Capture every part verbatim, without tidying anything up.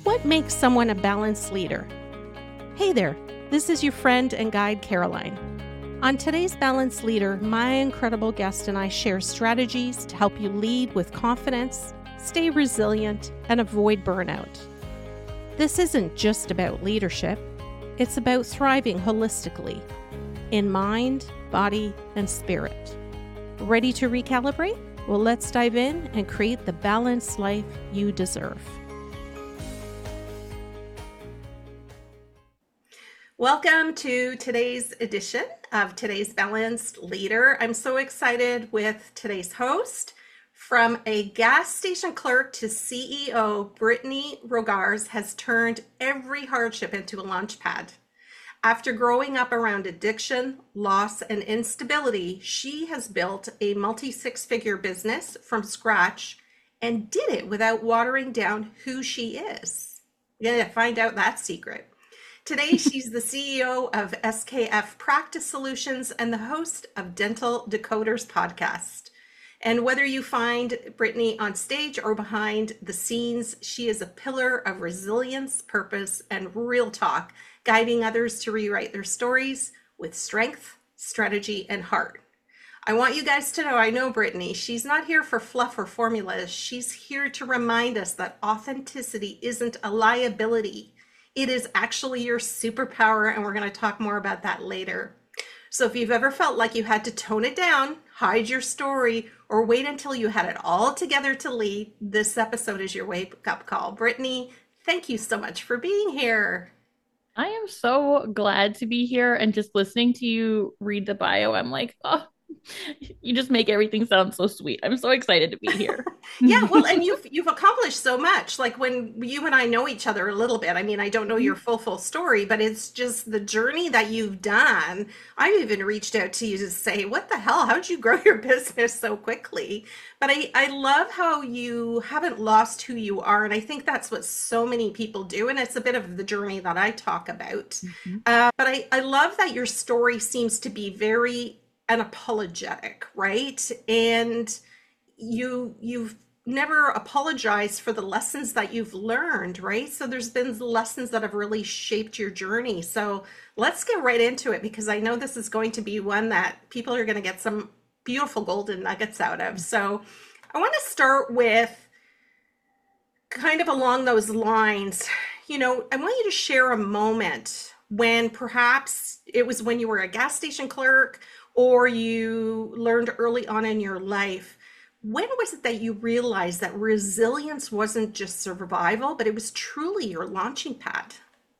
What makes someone a balanced leader? Hey there, this is your friend and guide, Caroline. On today's Balanced Leader, my incredible guest and I share strategies to help you lead with confidence, stay resilient, and avoid burnout. This isn't just about leadership, it's about thriving holistically, in mind, body, and spirit. Ready to recalibrate? Well, let's dive in and create the balanced life you deserve. Welcome to today's edition of today's Balanced Leader. I'm so excited with today's host. From a gas station clerk to C E O, Brittany Rogars has turned every hardship into a launch pad. After growing up around addiction, loss, and instability, she has built a multi-six-figure business from scratch and did it without watering down who she is. You're going to find out that secret. Today, she's the C E O of S K F Practice Solutions and the host of Dental Decoders podcast. And whether you find Brittany on stage or behind the scenes, she is a pillar of resilience, purpose, and real talk, guiding others to rewrite their stories with strength, strategy, and heart. I want you guys to know, I know Brittany, she's not here for fluff or formulas. She's here to remind us that authenticity isn't a liability. It is actually your superpower, and we're going to talk more about that later. So if you've ever felt like you had to tone it down, hide your story, or wait until you had it all together to lead, this episode is your wake-up call. Brittany, thank you so much for being here. I am so glad to be here, and just listening to you read the bio, I'm like, oh, you just make everything sound so sweet. I'm so excited to be here. Yeah, well, and you've you've accomplished so much. Like when you and I know each other a little bit. I mean, I don't know your full full story, but it's just the journey that you've done. I've even reached out to you to say, "What the hell? How'd you grow your business so quickly?" But I I love how you haven't lost who you are, and I think that's what so many people do, and it's a bit of the journey that I talk about. Mm-hmm. Uh, but I I love that your story seems to be very unapologetic, right? And you you've never apologized for the lessons that you've learned, right? So there's been lessons that have really shaped your journey. So let's get right into it, because I know this is going to be one that people are going to get some beautiful golden nuggets out of. So I want to start with kind of along those lines. You know, I want you to share a moment when perhaps it was when you were a gas station clerk, or you learned early on in your life. When was it that you realized that resilience wasn't just survival, but it was truly your launching pad?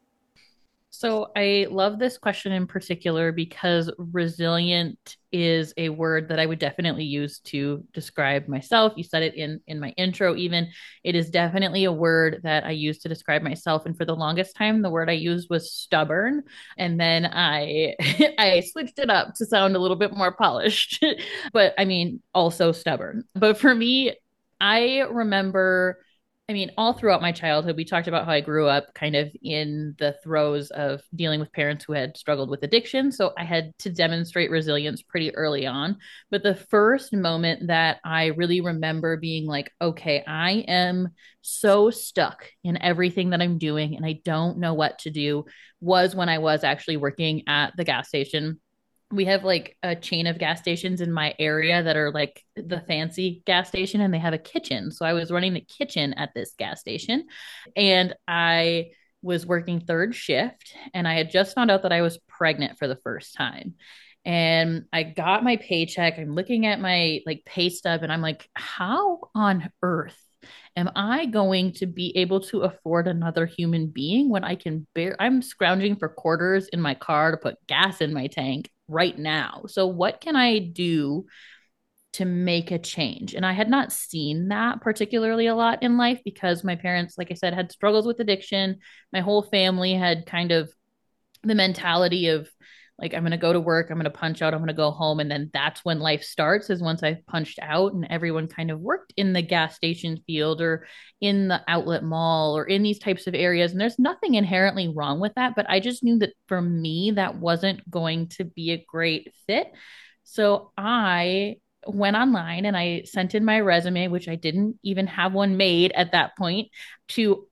So I love this question in particular because resilient is a word that I would definitely use to describe myself. You said it in in my intro even. It is definitely a word that I use to describe myself, and for the longest time the word I used was stubborn, and then I I switched it up to sound a little bit more polished. But I mean also stubborn. But for me, I remember I mean, all throughout my childhood, we talked about how I grew up kind of in the throes of dealing with parents who had struggled with addiction. So I had to demonstrate resilience pretty early on. But the first moment that I really remember being like, okay, I am so stuck in everything that I'm doing and I don't know what to do, was when I was actually working at the gas station. We have like a chain of gas stations in my area that are like the fancy gas station, and they have a kitchen. So I was running the kitchen at this gas station, and I was working third shift, and I had just found out that I was pregnant for the first time. And I got my paycheck. I'm looking at my like pay stub, and I'm like, how on earth am I going to be able to afford another human being when I can bear I'm scrounging for quarters in my car to put gas in my tank right now. So what can I do to make a change? And I had not seen that particularly a lot in life because my parents, like I said, had struggles with addiction. My whole family had kind of the mentality of like, I'm going to go to work, I'm going to punch out, I'm going to go home. And then that's when life starts, is once I've punched out. And everyone kind of worked in the gas station field or in the outlet mall or in these types of areas. And there's nothing inherently wrong with that. But I just knew that for me, that wasn't going to be a great fit. So I went online and I sent in my resume, which I didn't even have one made at that point, to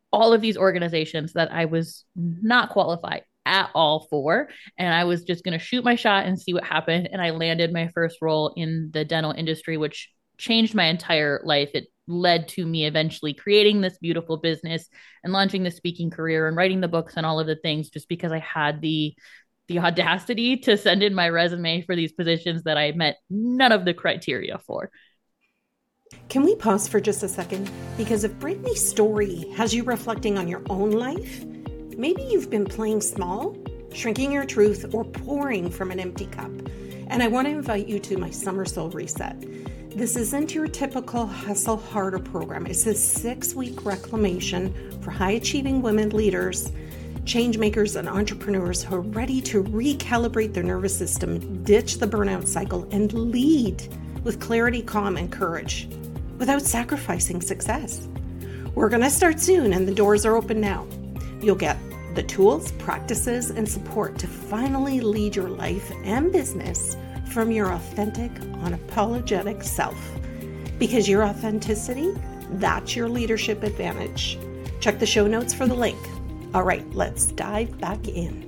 all of these organizations that I was not qualified at all for. And I was just going to shoot my shot and see what happened. And I landed my first role in the dental industry, which changed my entire life. It led to me eventually creating this beautiful business and launching the speaking career and writing the books and all of the things just because I had the the audacity to send in my resume for these positions that I met none of the criteria for. Can we pause for just a second? Because if Brittany's story has you reflecting on your own life, maybe you've been playing small, shrinking your truth, or pouring from an empty cup. And I want to invite you to my Summer Soul Reset. This isn't your typical hustle harder program. It's a six-week reclamation for high-achieving women leaders, change makers, and entrepreneurs who are ready to recalibrate their nervous system, ditch the burnout cycle, and lead with clarity, calm, and courage without sacrificing success. We're going to start soon, and the doors are open now. You'll get the tools, practices, and support to finally lead your life and business from your authentic, unapologetic self. Because your authenticity, that's your leadership advantage. Check the show notes for the link. All right, let's dive back in.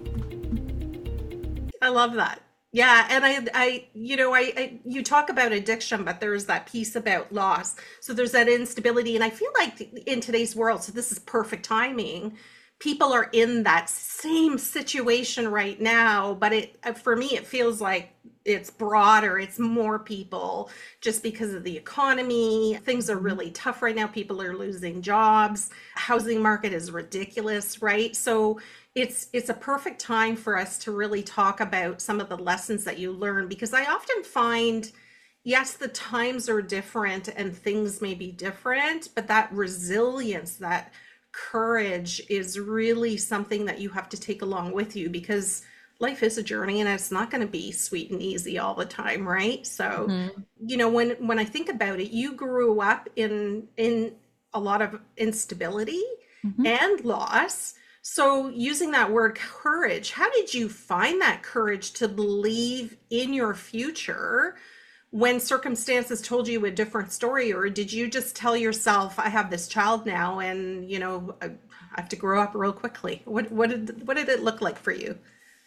I love that. Yeah, and I, I, you know, I, I, you talk about addiction, but there's that piece about loss. So there's that instability, and I feel like in today's world, so this is perfect timing. People are in that same situation right now, but it, for me, it feels like it's broader. It's more people just because of the economy. Things are really tough right now. People are losing jobs. Housing market is ridiculous, right? So it's it's a perfect time for us to really talk about some of the lessons that you learn, because I often find, yes, the times are different and things may be different, but that resilience, that courage is really something that you have to take along with you, because life is a journey and it's not going to be sweet and easy all the time, right? So, mm-hmm. you know, when when I think about it, you grew up in in a lot of instability mm-hmm. and loss. So using that word courage, how did you find that courage to believe in your future when circumstances told you a different story? Or did you just tell yourself, I have this child now and, you know, I have to grow up real quickly? What, what did, what did it look like for you?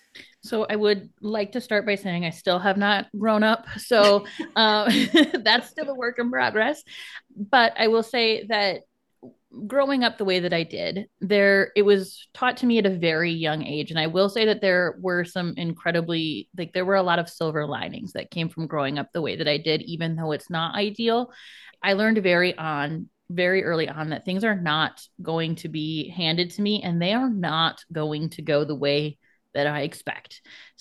So I would like to start by saying I still have not grown up. So um, that's still a work in progress. But I will say that growing up the way that I did, there it was taught to me at a very young age. And I will say that there were some incredibly, like there were a lot of silver linings that came from growing up the way that I did, even though it's not ideal. I learned very on very early on that things are not going to be handed to me and they are not going to go the way that I expect.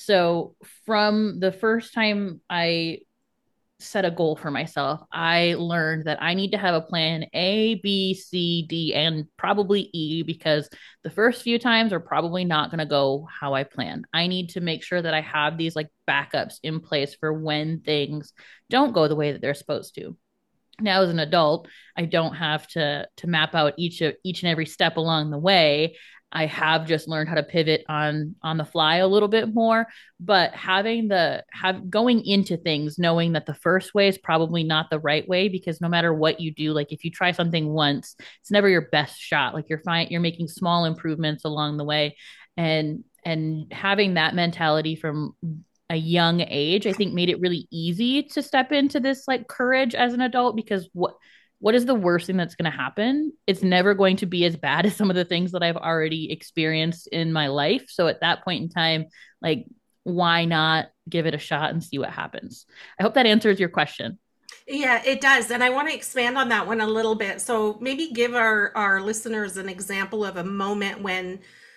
So from the first time I set a goal for myself, I learned that I need to have a plan A, B, C, D, and probably E, because the first few times are probably not going to go how I plan. I need to make sure that I have these like backups in place for when things don't go the way that they're supposed to. Now, as an adult, I don't have to to map out each of each and every step along the way. I have just learned how to pivot on on the fly a little bit more, but having the have going into things knowing that the first way is probably not the right way, because no matter what you do, like if you try something once, it's never your best shot. Like you're fine, you're making small improvements along the way, and and having that mentality from a young age, I think made it really easy to step into this like courage as an adult, because what what is the worst thing that's going to happen? It's never going to be as bad as some of the things that I've already experienced in my life. So at that point in time, like, why not give it a shot and see what happens? I hope that answers your question. Yeah, it does. And I want to expand on that one a little bit. So maybe give our, our listeners an example of a moment when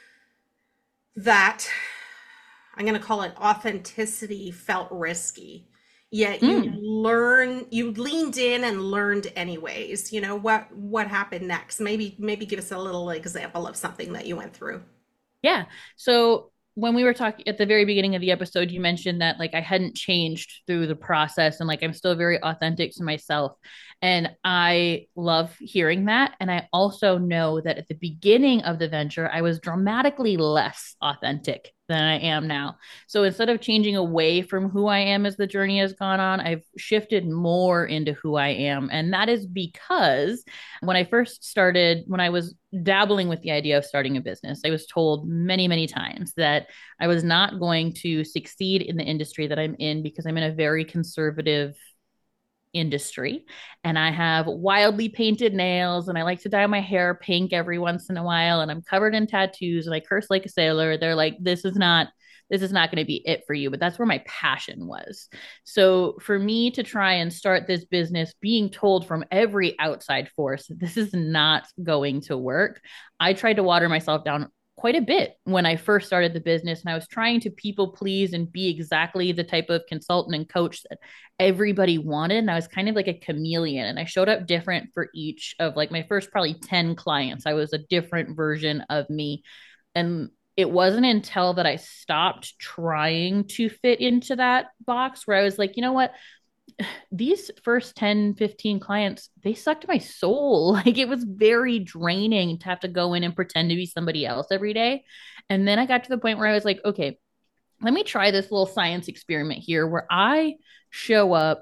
that, I'm going to call it authenticity, felt risky. Yet you mm. learn, you leaned in and learned anyways. You know, what what happened next? Maybe maybe give us a little example of something that you went through. Yeah. So when we were talking at the very beginning of the episode, you mentioned that like I hadn't changed through the process and like I'm still very authentic to myself. And I love hearing that. And I also know that at the beginning of the venture, I was dramatically less authentic than I am now. So instead of changing away from who I am as the journey has gone on, I've shifted more into who I am. And that is because when I first started, when I was dabbling with the idea of starting a business, I was told many, many times that I was not going to succeed in the industry that I'm in because I'm in a very conservative industry and I have wildly painted nails and I like to dye my hair pink every once in a while and I'm covered in tattoos and I curse like a sailor. They're like, this is not this is not going to be it for you. But that's where my passion was. So for me to try and start this business being told from every outside force, this is not going to work. I tried to water myself down quite a bit when I first started the business. And I was trying to people please and be exactly the type of consultant and coach that everybody wanted. And I was kind of like a chameleon. And I showed up different for each of like my first probably ten clients. I was a different version of me. And it wasn't until that I stopped trying to fit into that box where I was like, you know what? These first ten, fifteen clients, they sucked my soul. Like it was very draining to have to go in and pretend to be somebody else every day. And then I got to the point where I was like, okay, let me try this little science experiment here where I show up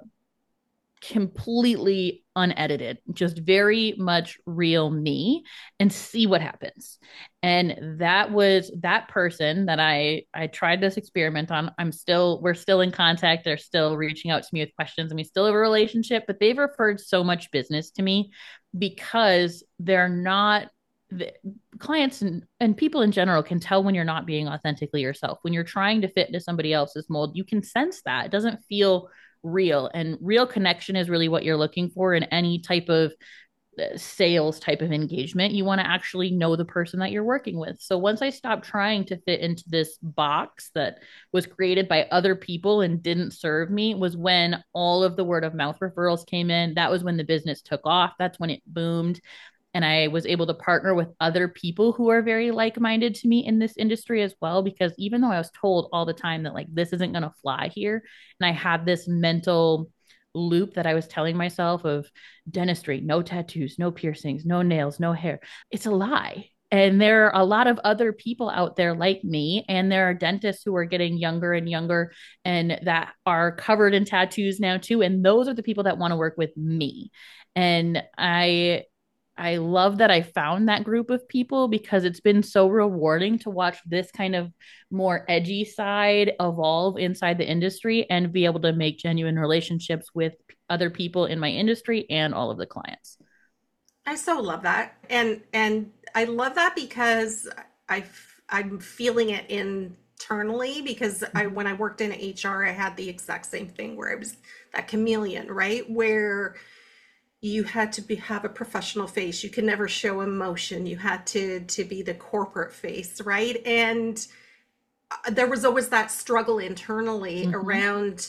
completely unedited, just very much real me and see what happens. And that was that person that I I tried this experiment on. I'm still we're still in contact. They're still reaching out to me with questions and we still have a relationship, but they've referred so much business to me because they're not the clients and, and people in general can tell when you're not being authentically yourself. When you're trying to fit into somebody else's mold, you can sense that. It doesn't feel real, and real connection is really what you're looking for in any type of uh, sales type of engagement. You want to actually know the person that you're working with. So once I stopped trying to fit into this box that was created by other people and didn't serve me was when all of the word of mouth referrals came in. That was when the business took off. That's when it boomed. And I was able to partner with other people who are very like-minded to me in this industry as well, because even though I was told all the time that like this isn't going to fly here, and I had this mental loop that I was telling myself of dentistry, no tattoos, no piercings, no nails, no hair, it's a lie. And there are a lot of other people out there like me, and there are dentists who are getting younger and younger and that are covered in tattoos now too. And those are the people that want to work with me. And I I love that I found that group of people because it's been so rewarding to watch this kind of more edgy side evolve inside the industry and be able to make genuine relationships with other people in my industry and all of the clients. I so love that. And and I love that because I I'm feeling it internally because I when I worked in H R I had the exact same thing where I was that chameleon, right? Where you had to be have a professional face. You could never show emotion. You had to to be the corporate face, right? And uh, there was always that struggle internally Mm-hmm. around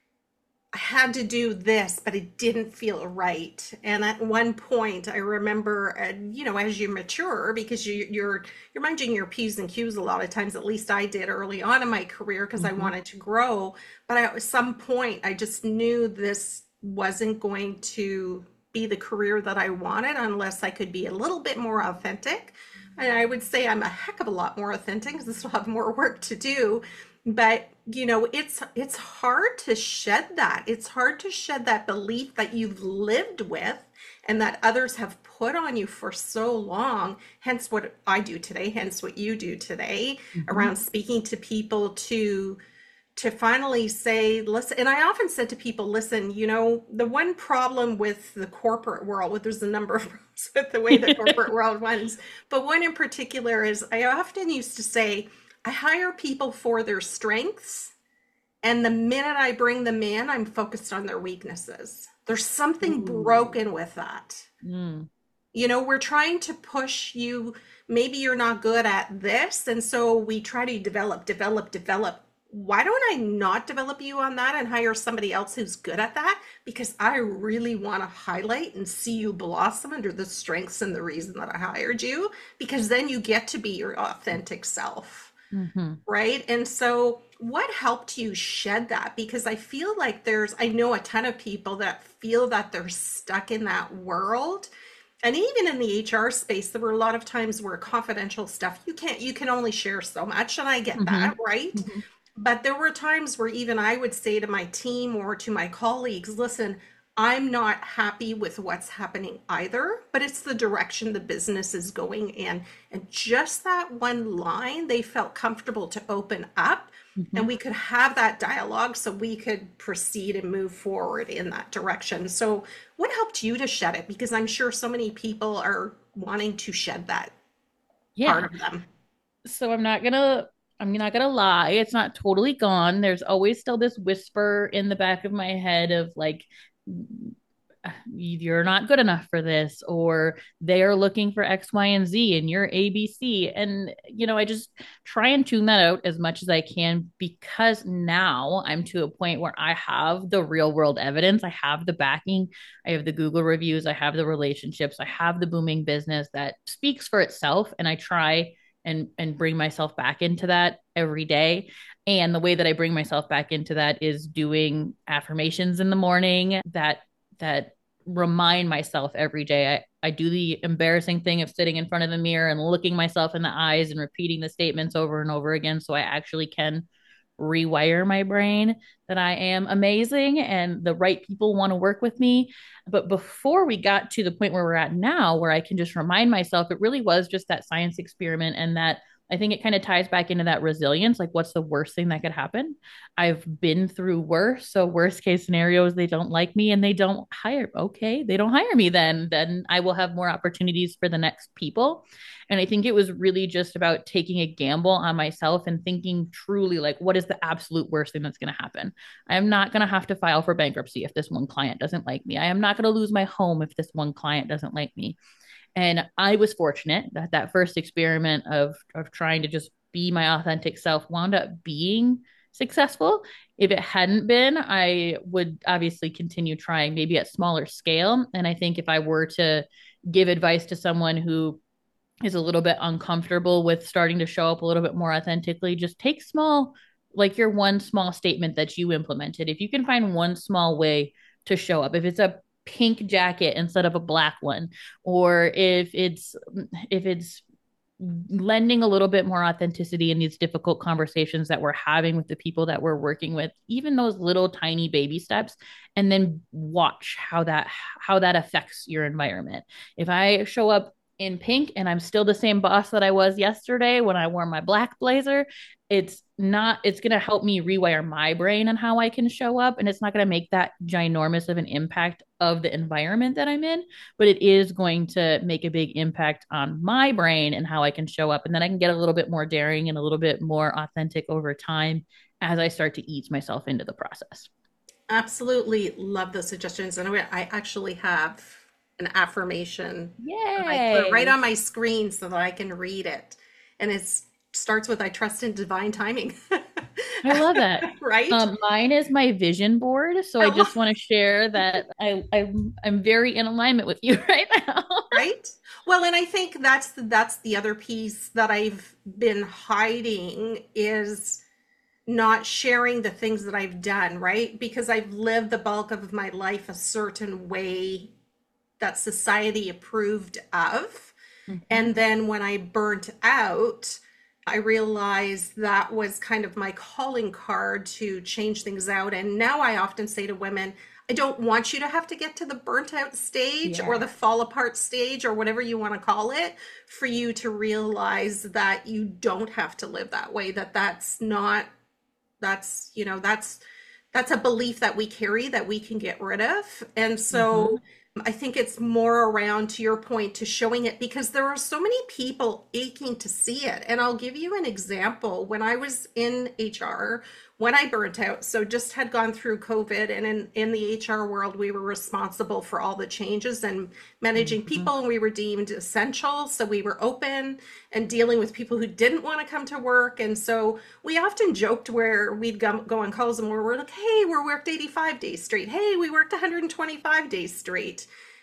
I had to do this, but it didn't feel right. And at one point, I remember, uh, you know, as you mature, because you, you're you're minding your p's and q's a lot of times. At least I did early on in my career because I Mm-hmm. wanted to grow. But at some point, I just knew this wasn't going to be the career that I wanted unless I could be a little bit more authentic. And I would say I'm a heck of a lot more authentic because I still have more work to do. But you know, it's it's hard to shed that. It's hard to shed that belief that you've lived with and that others have put on you for so long. Hence what I do today, hence what you do today Mm-hmm. around speaking to people to to finally say, listen, and I often said to people, listen, you know, the one problem with the corporate world, well, there's a number of problems with the way the corporate world runs, but one in particular is I often used to say, I hire people for their strengths, and the minute I bring them in, I'm focused on their weaknesses. There's something Ooh. broken with that. Mm. You know, we're trying to push you. Maybe you're not good at this. And so we try to develop, develop, develop. Why don't I not develop you on that and hire somebody else who's good at that? Because I really want to highlight and see you blossom under the strengths and the reason that I hired you, because then you get to be your authentic self. Mm-hmm. Right. And so, what helped you shed that? Because I feel like there's, I know a ton of people that feel that they're stuck in that world And even in the H R space, there were a lot of times where confidential stuff, you can't, you can only share so much. And I get Mm-hmm. that, right? Mm-hmm. But there were times where even I would say to my team or to my colleagues, listen, I'm not happy with what's happening either, but it's the direction the business is going in. And just that one line, they felt comfortable to open up Mm-hmm. and we could have that dialogue so we could proceed and move forward in that direction. So, what helped you to shed it? Because I'm sure so many people are wanting to shed that part Yeah. of them. So I'm not gonna I'm not gonna lie, it's not totally gone. There's always still this whisper in the back of my head of like, you're not good enough for this, or they are looking for X, Y, and Z, and you're A B C. And, you know, I just try and tune that out as much as I can, because now I'm to a point where I have the real world evidence. I have the backing, I have the Google reviews, I have the relationships, I have the booming business that speaks for itself. And I try and and bring myself back into that every day. And the way that I bring myself back into that is doing affirmations in the morning that that remind myself every day. I, I do the embarrassing thing of sitting in front of the mirror and looking myself in the eyes and repeating the statements over and over again so I actually can rewire my brain that I am amazing and the right people want to work with me. But before we got to the point where we're at now, where I can just remind myself, it really was just that science experiment. And that I think it kind of ties back into that resilience. Like, what's the worst thing that could happen? I've been through worse. So, worst case scenarios, they don't like me and they don't hire. Okay, they don't hire me then. Then I will have more opportunities for the next people. And I think it was really just about taking a gamble on myself and thinking truly, like, what is the absolute worst thing that's going to happen? I am not going to have to file for bankruptcy if this one client doesn't like me. I am not going to lose my home if this one client doesn't like me. And I was fortunate that that first experiment of of trying to just be my authentic self wound up being successful. If it hadn't been, I would obviously continue trying, maybe at smaller scale. And I think if I were to give advice to someone who is a little bit uncomfortable with starting to show up a little bit more authentically, just take small, like your one small statement that you implemented. If you can find one small way to show up, if it's a pink jacket instead of a black one, or if it's if it's lending a little bit more authenticity in these difficult conversations that we're having with the people that we're working with, even those little tiny baby steps, and then watch how that how that affects your environment. If I show up in pink and I'm still the same boss that I was yesterday when I wore my black blazer, it's not it's going to help me rewire my brain and how I can show up, and it's not going to make that ginormous of an impact of the environment that I'm in, but it is going to make a big impact on my brain and how I can show up. And then I can get a little bit more daring and a little bit more authentic over time as I start to ease myself into the process. Absolutely love those suggestions. And I I actually have an affirmation that I put right Yay. on my screen so that I can read it. And it starts with I trust in divine timing. I love that. Right? Um, mine is my vision board. So I I just love, want to share that I, I I'm very in alignment with you right now. right? Well, and I think that's the, that's the other piece that I've been hiding is not sharing the things that I've done, right? Because I've lived the bulk of my life a certain way that society approved of. Mhm. And then when I burnt out, I realized that was kind of my calling card to change things out. And now I often say to women, I don't want you to have to get to the burnt out stage or Yeah. the fall apart stage or whatever you want to call it for you to realize that you don't have to live that way, that that's not, that's, you know, that's that's a belief that we carry that we can get rid of. And so Mhm. I think it's more around, to your point, to showing it because there are so many people aching to see it. And I'll give you an example. When I was in H R, when I burnt out, so just had gone through COVID, and in, in the H R world, we were responsible for all the changes and managing Mhm. people, and we were deemed essential. So we were open and dealing with people who didn't want to come to work. And so we often joked where we'd go, go on calls and we're like, hey, we worked eighty-five days straight. Hey, we worked one hundred twenty-five days straight.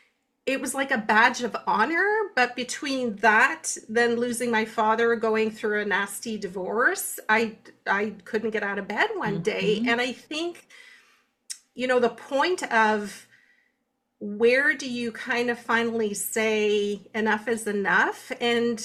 It was like a badge of honor. But between that, then losing my father, going through a nasty divorce, I I couldn't get out of bed one day. Mhm. And I think, you know, the point of where do you kind of finally say enough is enough? And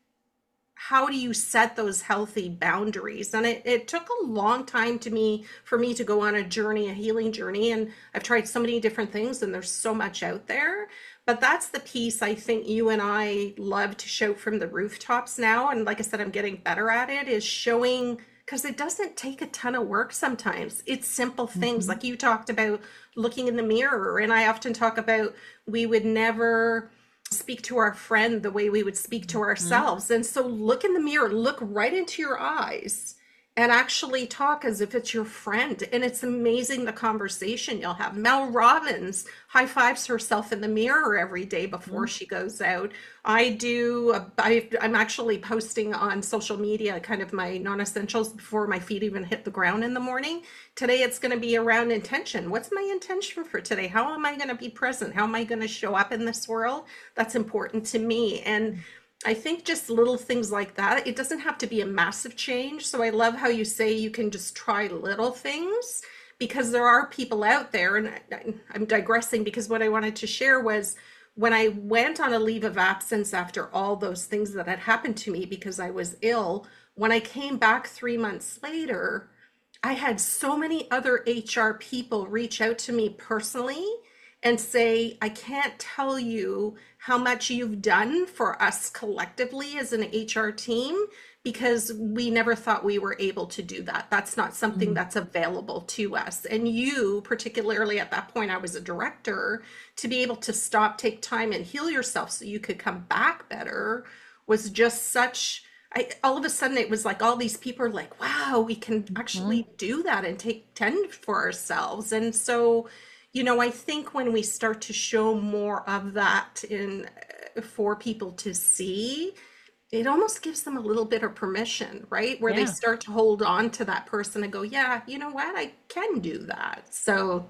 how do you set those healthy boundaries? And it, it took a long time to me for me to go on a journey, a healing journey. And I've tried so many different things, and there's so much out there. But that's the piece I think you and I love to show from the rooftops now. And like I said, I'm getting better at it, is showing, because it doesn't take a ton of work sometimes. It's simple things. Mm-hmm. Like you talked about looking in the mirror. And I often talk about we would never speak to our friend the way we would speak to Mm-hmm. ourselves. And so look in the mirror, look right into your eyes and actually talk as if it's your friend. And it's amazing the conversation you'll have. Mel Robbins high fives herself in the mirror every day before she goes out. I do, I, I'm actually posting on social media kind of my non essentials before my feet even hit the ground in the morning. Today it's going to be around intention. What's my intention for today? How am I going to be present? How am I going to show up in this world? That's important to me. And I think just little things like that. It doesn't have to be a massive change. So I love how you say you can just try little things, because there are people out there, and I, I'm digressing because what I wanted to share was when I went on a leave of absence after all those things that had happened to me because I was ill, when I came back three months later, I had so many other H R people reach out to me personally and say, I can't tell you how much you've done for us collectively as an H R team, because we never thought we were able to do that. That's not something Mm-hmm. that's available to us. And you, particularly at that point, I was a director, to be able to stop, take time, and heal yourself so you could come back better was just such. I, all of a sudden it was like all these people are like, wow, we can Mm-hmm. actually do that and take tend for ourselves. And so, you know, I think when we start to show more of that in uh, for people to see, it almost gives them a little bit of permission, right? Where they Yeah. start to hold on to that person and go, yeah, you know what, I can do that. So,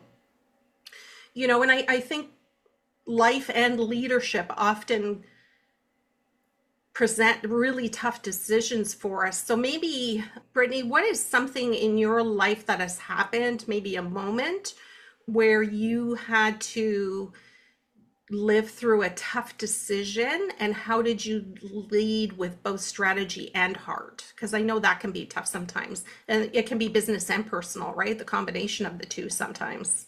you know, and I, I think life and leadership often present really tough decisions for us. So maybe, Brittany, what is something in your life that has happened, maybe a moment where you had to live through a tough decision, and how did you lead with both strategy and heart? Because I know that can be tough sometimes, and it can be business and personal, right? The combination of the two sometimes.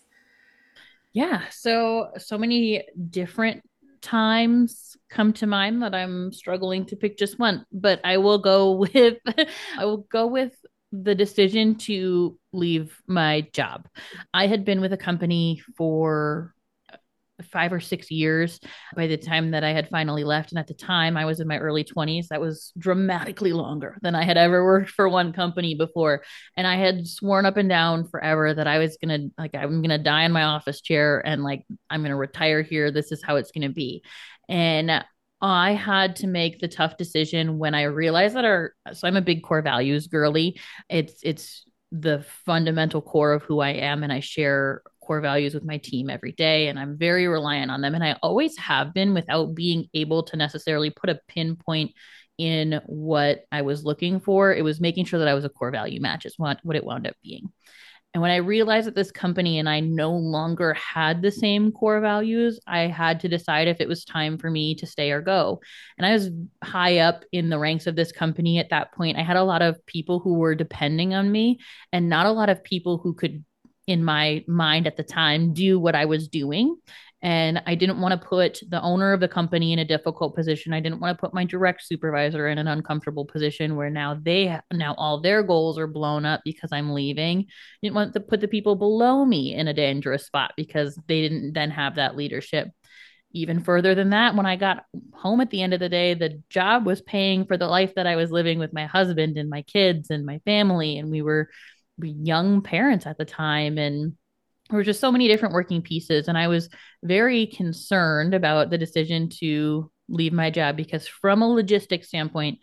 Yeah. So, so many different times come to mind that I'm struggling to pick just one, but I will go with, I will go with the decision to leave my job. I had been with a company for five or six years by the time that I had finally left. And at the time, I was in my early twenties. That was dramatically longer than I had ever worked for one company before. And I had sworn up and down forever that I was going to, like, I'm going to die in my office chair and, like, I'm going to retire here. This is how it's going to be. And I had to make the tough decision when I realized that our, so I'm a big core values girly. It's, it's, the fundamental core of who I am, and I share core values with my team every day, and I'm very reliant on them, and I always have been, without being able to necessarily put a pinpoint in what I was looking for. It was making sure that I was a core value match is what what it wound up being. And when I realized that this company and I no longer had the same core values, I had to decide if it was time for me to stay or go. And I was high up in the ranks of this company at that point. I had a lot of people who were depending on me, and not a lot of people who could, in my mind at the time, do what I was doing. And I didn't want to put the owner of the company in a difficult position. I didn't want to put my direct supervisor in an uncomfortable position where now they now all their goals are blown up because I'm leaving. Didn't want to put the people below me in a dangerous spot because they didn't then have that leadership. Even further than that, when I got home at the end of the day, the job was paying for the life that I was living with my husband and my kids and my family. And we were young parents at the time. And there were just so many different working pieces. And I was very concerned about the decision to leave my job because, from a logistics standpoint,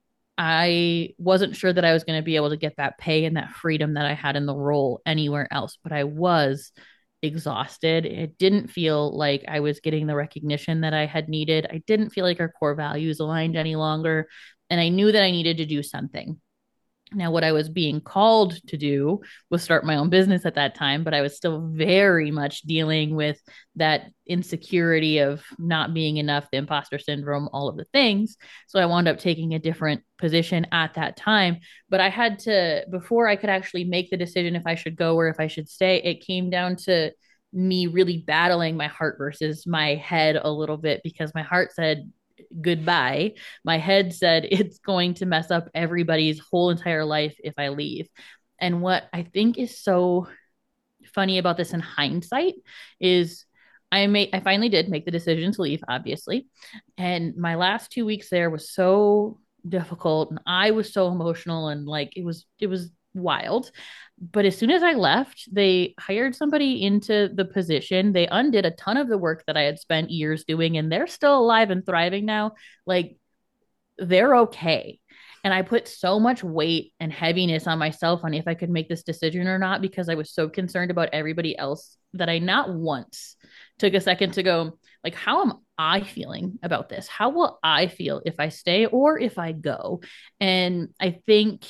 I wasn't sure that I was going to be able to get that pay and that freedom that I had in the role anywhere else, but I was exhausted. It didn't feel like I was getting the recognition that I had needed. I didn't feel like our core values aligned any longer. And I knew that I needed to do something. Now, what I was being called to do was start my own business at that time, but I was still very much dealing with that insecurity of not being enough, the imposter syndrome, all of the things. So I wound up taking a different position at that time. But I had to, before I could actually make the decision if I should go or if I should stay, it came down to me really battling my heart versus my head a little bit because my heart said, goodbye. My head said it's going to mess up everybody's whole entire life if I leave. And what I think is so funny about this in hindsight is I made I finally did make the decision to leave, obviously. And my last two weeks there was so difficult and I was so emotional and like it was it was wild. But as soon as I left, they hired somebody into the position. They undid a ton of the work that I had spent years doing, and they're still alive and thriving now. Like they're okay. And I put so much weight and heaviness on myself on if I could make this decision or not because I was so concerned about everybody else that I not once took a second to go, like, how am I feeling about this? How will I feel if I stay or if I go? And I think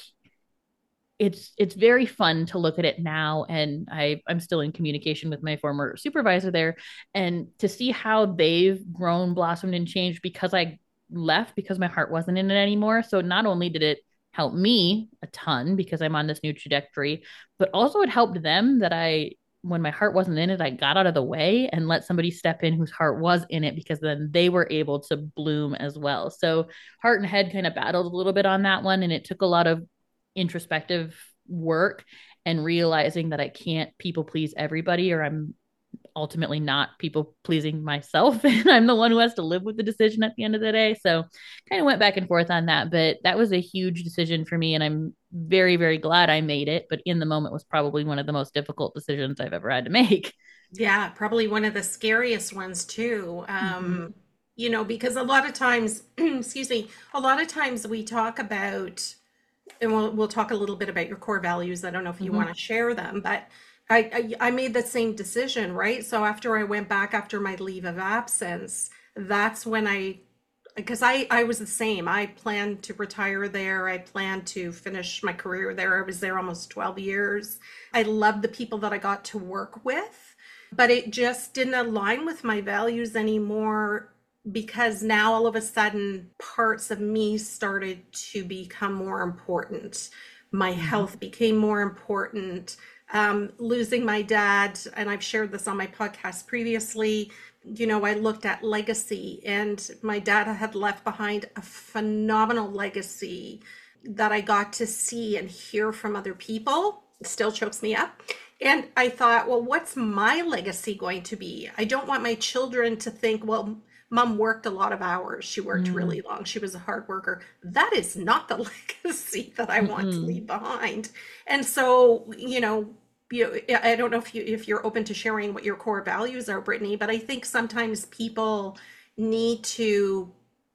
it's it's very fun to look at it now, and I I'm still in communication with my former supervisor there, and to see how they've grown, blossomed, and changed because I left because my heart wasn't in it anymore. So not only did it help me a ton because I'm on this new trajectory, but also it helped them that I when my heart wasn't in it, I got out of the way and let somebody step in whose heart was in it because then they were able to bloom as well. So heart and head kind of battled a little bit on that one, and it took a lot of introspective work and realizing that I can't people please everybody or I'm ultimately not people pleasing myself and I'm the one who has to live with the decision at the end of the day. So kind of went back and forth on that, but that was a huge decision for me and I'm very very glad I made it, but in the moment was probably one of the most difficult decisions I've ever had to make. Yeah, probably one of the scariest ones too. Mm-hmm. Um, you know, because a lot of times, excuse me, a lot of times we talk about, and we'll we'll talk a little bit about your core values. I don't know if you Mm-hmm. want to share them, but I, I I made the same decision, right? So after I went back after my leave of absence, that's when I, because I I was the same. I planned to retire there. I planned to finish my career there. I was there almost twelve years. I loved the people that I got to work with, but it just didn't align with my values anymore because now all of a sudden parts of me started to become more important. My Mm-hmm. health became more important. Um, losing my dad, and I've shared this on my podcast previously, you know, I looked at legacy, and my dad had left behind a phenomenal legacy that I got to see and hear from other people. It still chokes me up. And I thought, well, what's my legacy going to be? I don't want my children to think, well, mom worked a lot of hours. She worked really long. She was a hard worker. That is not the legacy that I want to Mm-hmm. leave behind. And so, you know, you, I don't know if you if you're open to sharing what your core values are, Brittany, but I think sometimes people need to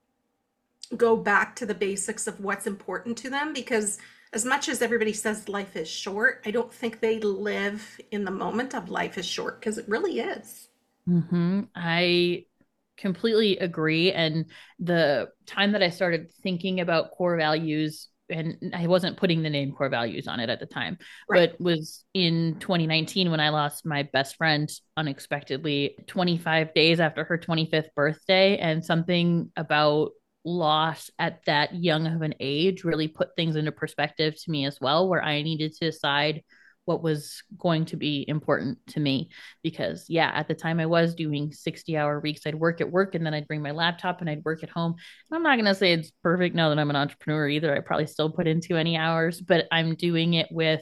go back to the basics of what's important to them because as much as everybody says life is short, I don't think they live in the moment of life is short because it really is. Mm-hmm. I completely agree. And the time that I started thinking about core values, and I wasn't putting the name core values on it at the time, Right. but was in twenty nineteen when I lost my best friend unexpectedly, twenty-five days after her twenty-fifth birthday. And something about loss at that young of an age really put things into perspective to me as well, where I needed to decide what was going to be important to me because yeah, at the time I was doing sixty hour weeks. I'd work at work and then I'd bring my laptop and I'd work at home. And I'm not going to say it's perfect now that I'm an entrepreneur either. I probably still put in too many hours, but I'm doing it with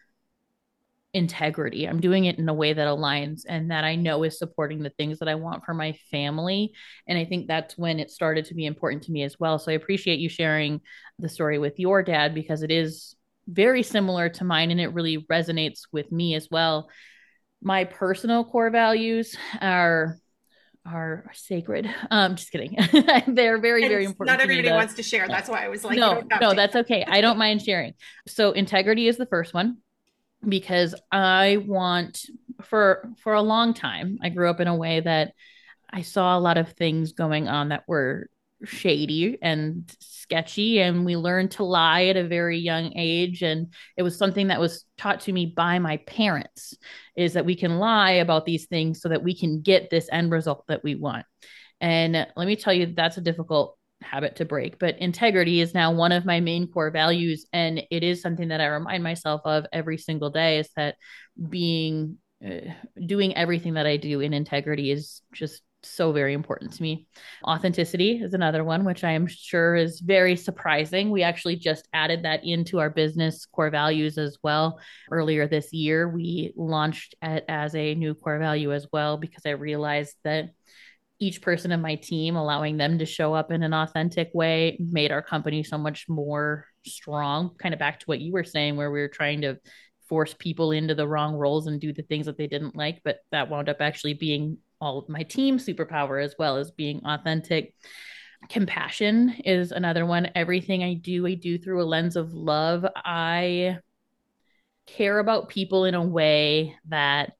integrity. I'm doing it in a way that aligns and that I know is supporting the things that I want for my family. And I think that's when it started to be important to me as well. So I appreciate you sharing the story with your dad because it is very similar to mine and it really resonates with me as well. My personal core values are are sacred. Um, just kidding. They're very, And very not important to me. everybody The wants to share. uh, That's why I was like, you no, don't have no, to. that's okay. I don't mind sharing. So integrity is the first one because I want for for a long time. I grew up in a way that I saw a lot of things going on that were shady and sketchy, and we learned to lie at a very young age. And it was something that was taught to me by my parents, is that we can lie about these things so that we can get this end result that we want. And let me tell you, that's a difficult habit to break. But integrity is now one of my main core values. And it is something that I remind myself of every single day, is that being, uh, doing everything that I do in integrity is just so very important to me. Authenticity is another one, which I am sure is very surprising. We actually just added that into our business core values as well. Earlier this year, we launched it as a new core value as well, because I realized that each person in my team, allowing them to show up in an authentic way, made our company so much more strong. Kind of back to what you were saying, where we were trying to force people into the wrong roles and do the things that they didn't like, but that wound up actually being all of my team superpower, as well as being authentic. Compassion is another one. Everything I do, I do through a lens of love. I care about people in a way that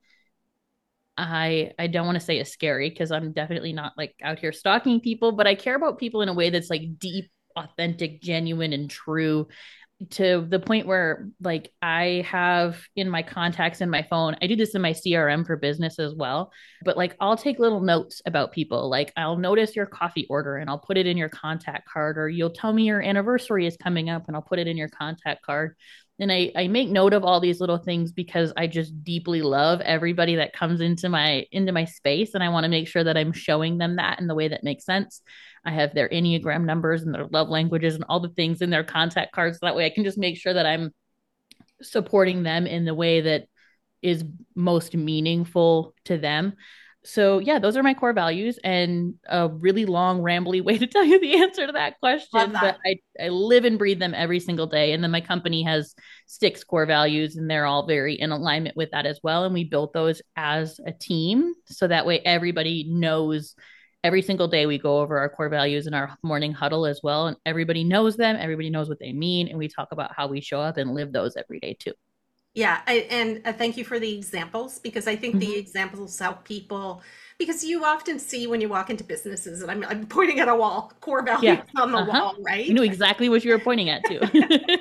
I I don't want to say is scary, because I'm definitely not like out here stalking people, but I care about people in a way that's like deep, authentic, genuine, and true, to the point where, like, I have in my contacts in my phone, I do this in my C R M for business as well, but like I'll take little notes about people. Like, I'll notice your coffee order and I'll put it in your contact card, or you'll tell me your anniversary is coming up and I'll put it in your contact card. And I, I make note of all these little things because I just deeply love everybody that comes into my into my space, and I want to make sure that I'm showing them that in the way that makes sense. I have their Enneagram numbers and their love languages and all the things in their contact cards. So that way I can just make sure that I'm supporting them in the way that is most meaningful to them. So, yeah, those are my core values, and a really long, rambly way to tell you the answer to that Love question. But that. I, I live and breathe them every single day. And then my company has six core values, and they're all very in alignment with that as well. And we built those as a team. So that way everybody knows. Every single day we go over our core values in our morning huddle as well. And everybody knows them, everybody knows what they mean. And we talk about how we show up and live those every day too. Yeah, I, and uh, thank you for the examples, because I think the Mm-hmm. examples help people, because you often see when you walk into businesses, and I'm, I'm pointing at a wall, core values Yeah. on the Uh-huh. wall, I right? knew exactly what you were pointing at too.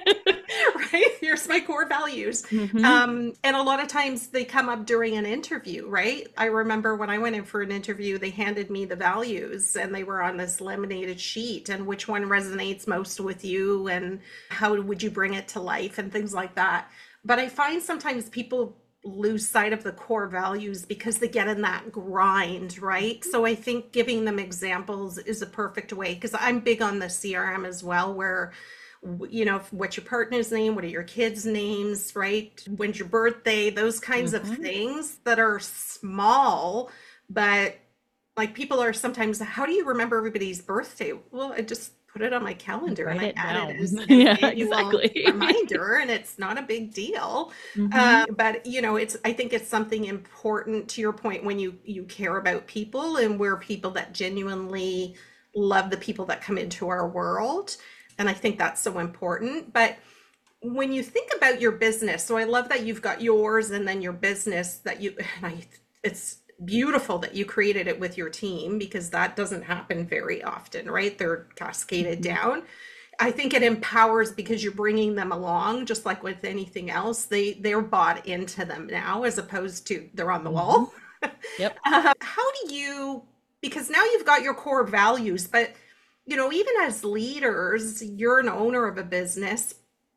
Right? Here's my core values. Mm-hmm. Um, and a lot of times they come up during an interview, right? I remember when I went in for an interview, they handed me the values and they were on this laminated sheet, and which one resonates most with you and how would you bring it to life and things like that. But I find sometimes people lose sight of the core values because they get in that grind, right? So I think giving them examples is a perfect way, because I'm big on the C R M as well, where you know, what's your partner's name, what are your kids' names, right? When's your birthday? Those kinds of Mm-hmm. things that are small, but like people are sometimes, how do you remember everybody's birthday? Well, I just put it on my calendar and Write I it add it down. as an Yeah, annual exactly. reminder, and it's not a big deal. Mm-hmm. Uh, but you know, it's I think it's something important, to your point, when you you care about people, and we're people that genuinely love the people that come into our world. And I think that's so important. But when you think about your business, so I love that you've got yours and then your business that you, and I, it's beautiful that you created it with your team, because that doesn't happen very often, right? They're cascaded Mm-hmm. down. I think it empowers because you're bringing them along, just like with anything else. They they're bought into them now, as opposed to they're on the Mm-hmm. wall. Yep. Uh, how do you, because now you've got your core values, but you know, even as leaders, you're an owner of a business.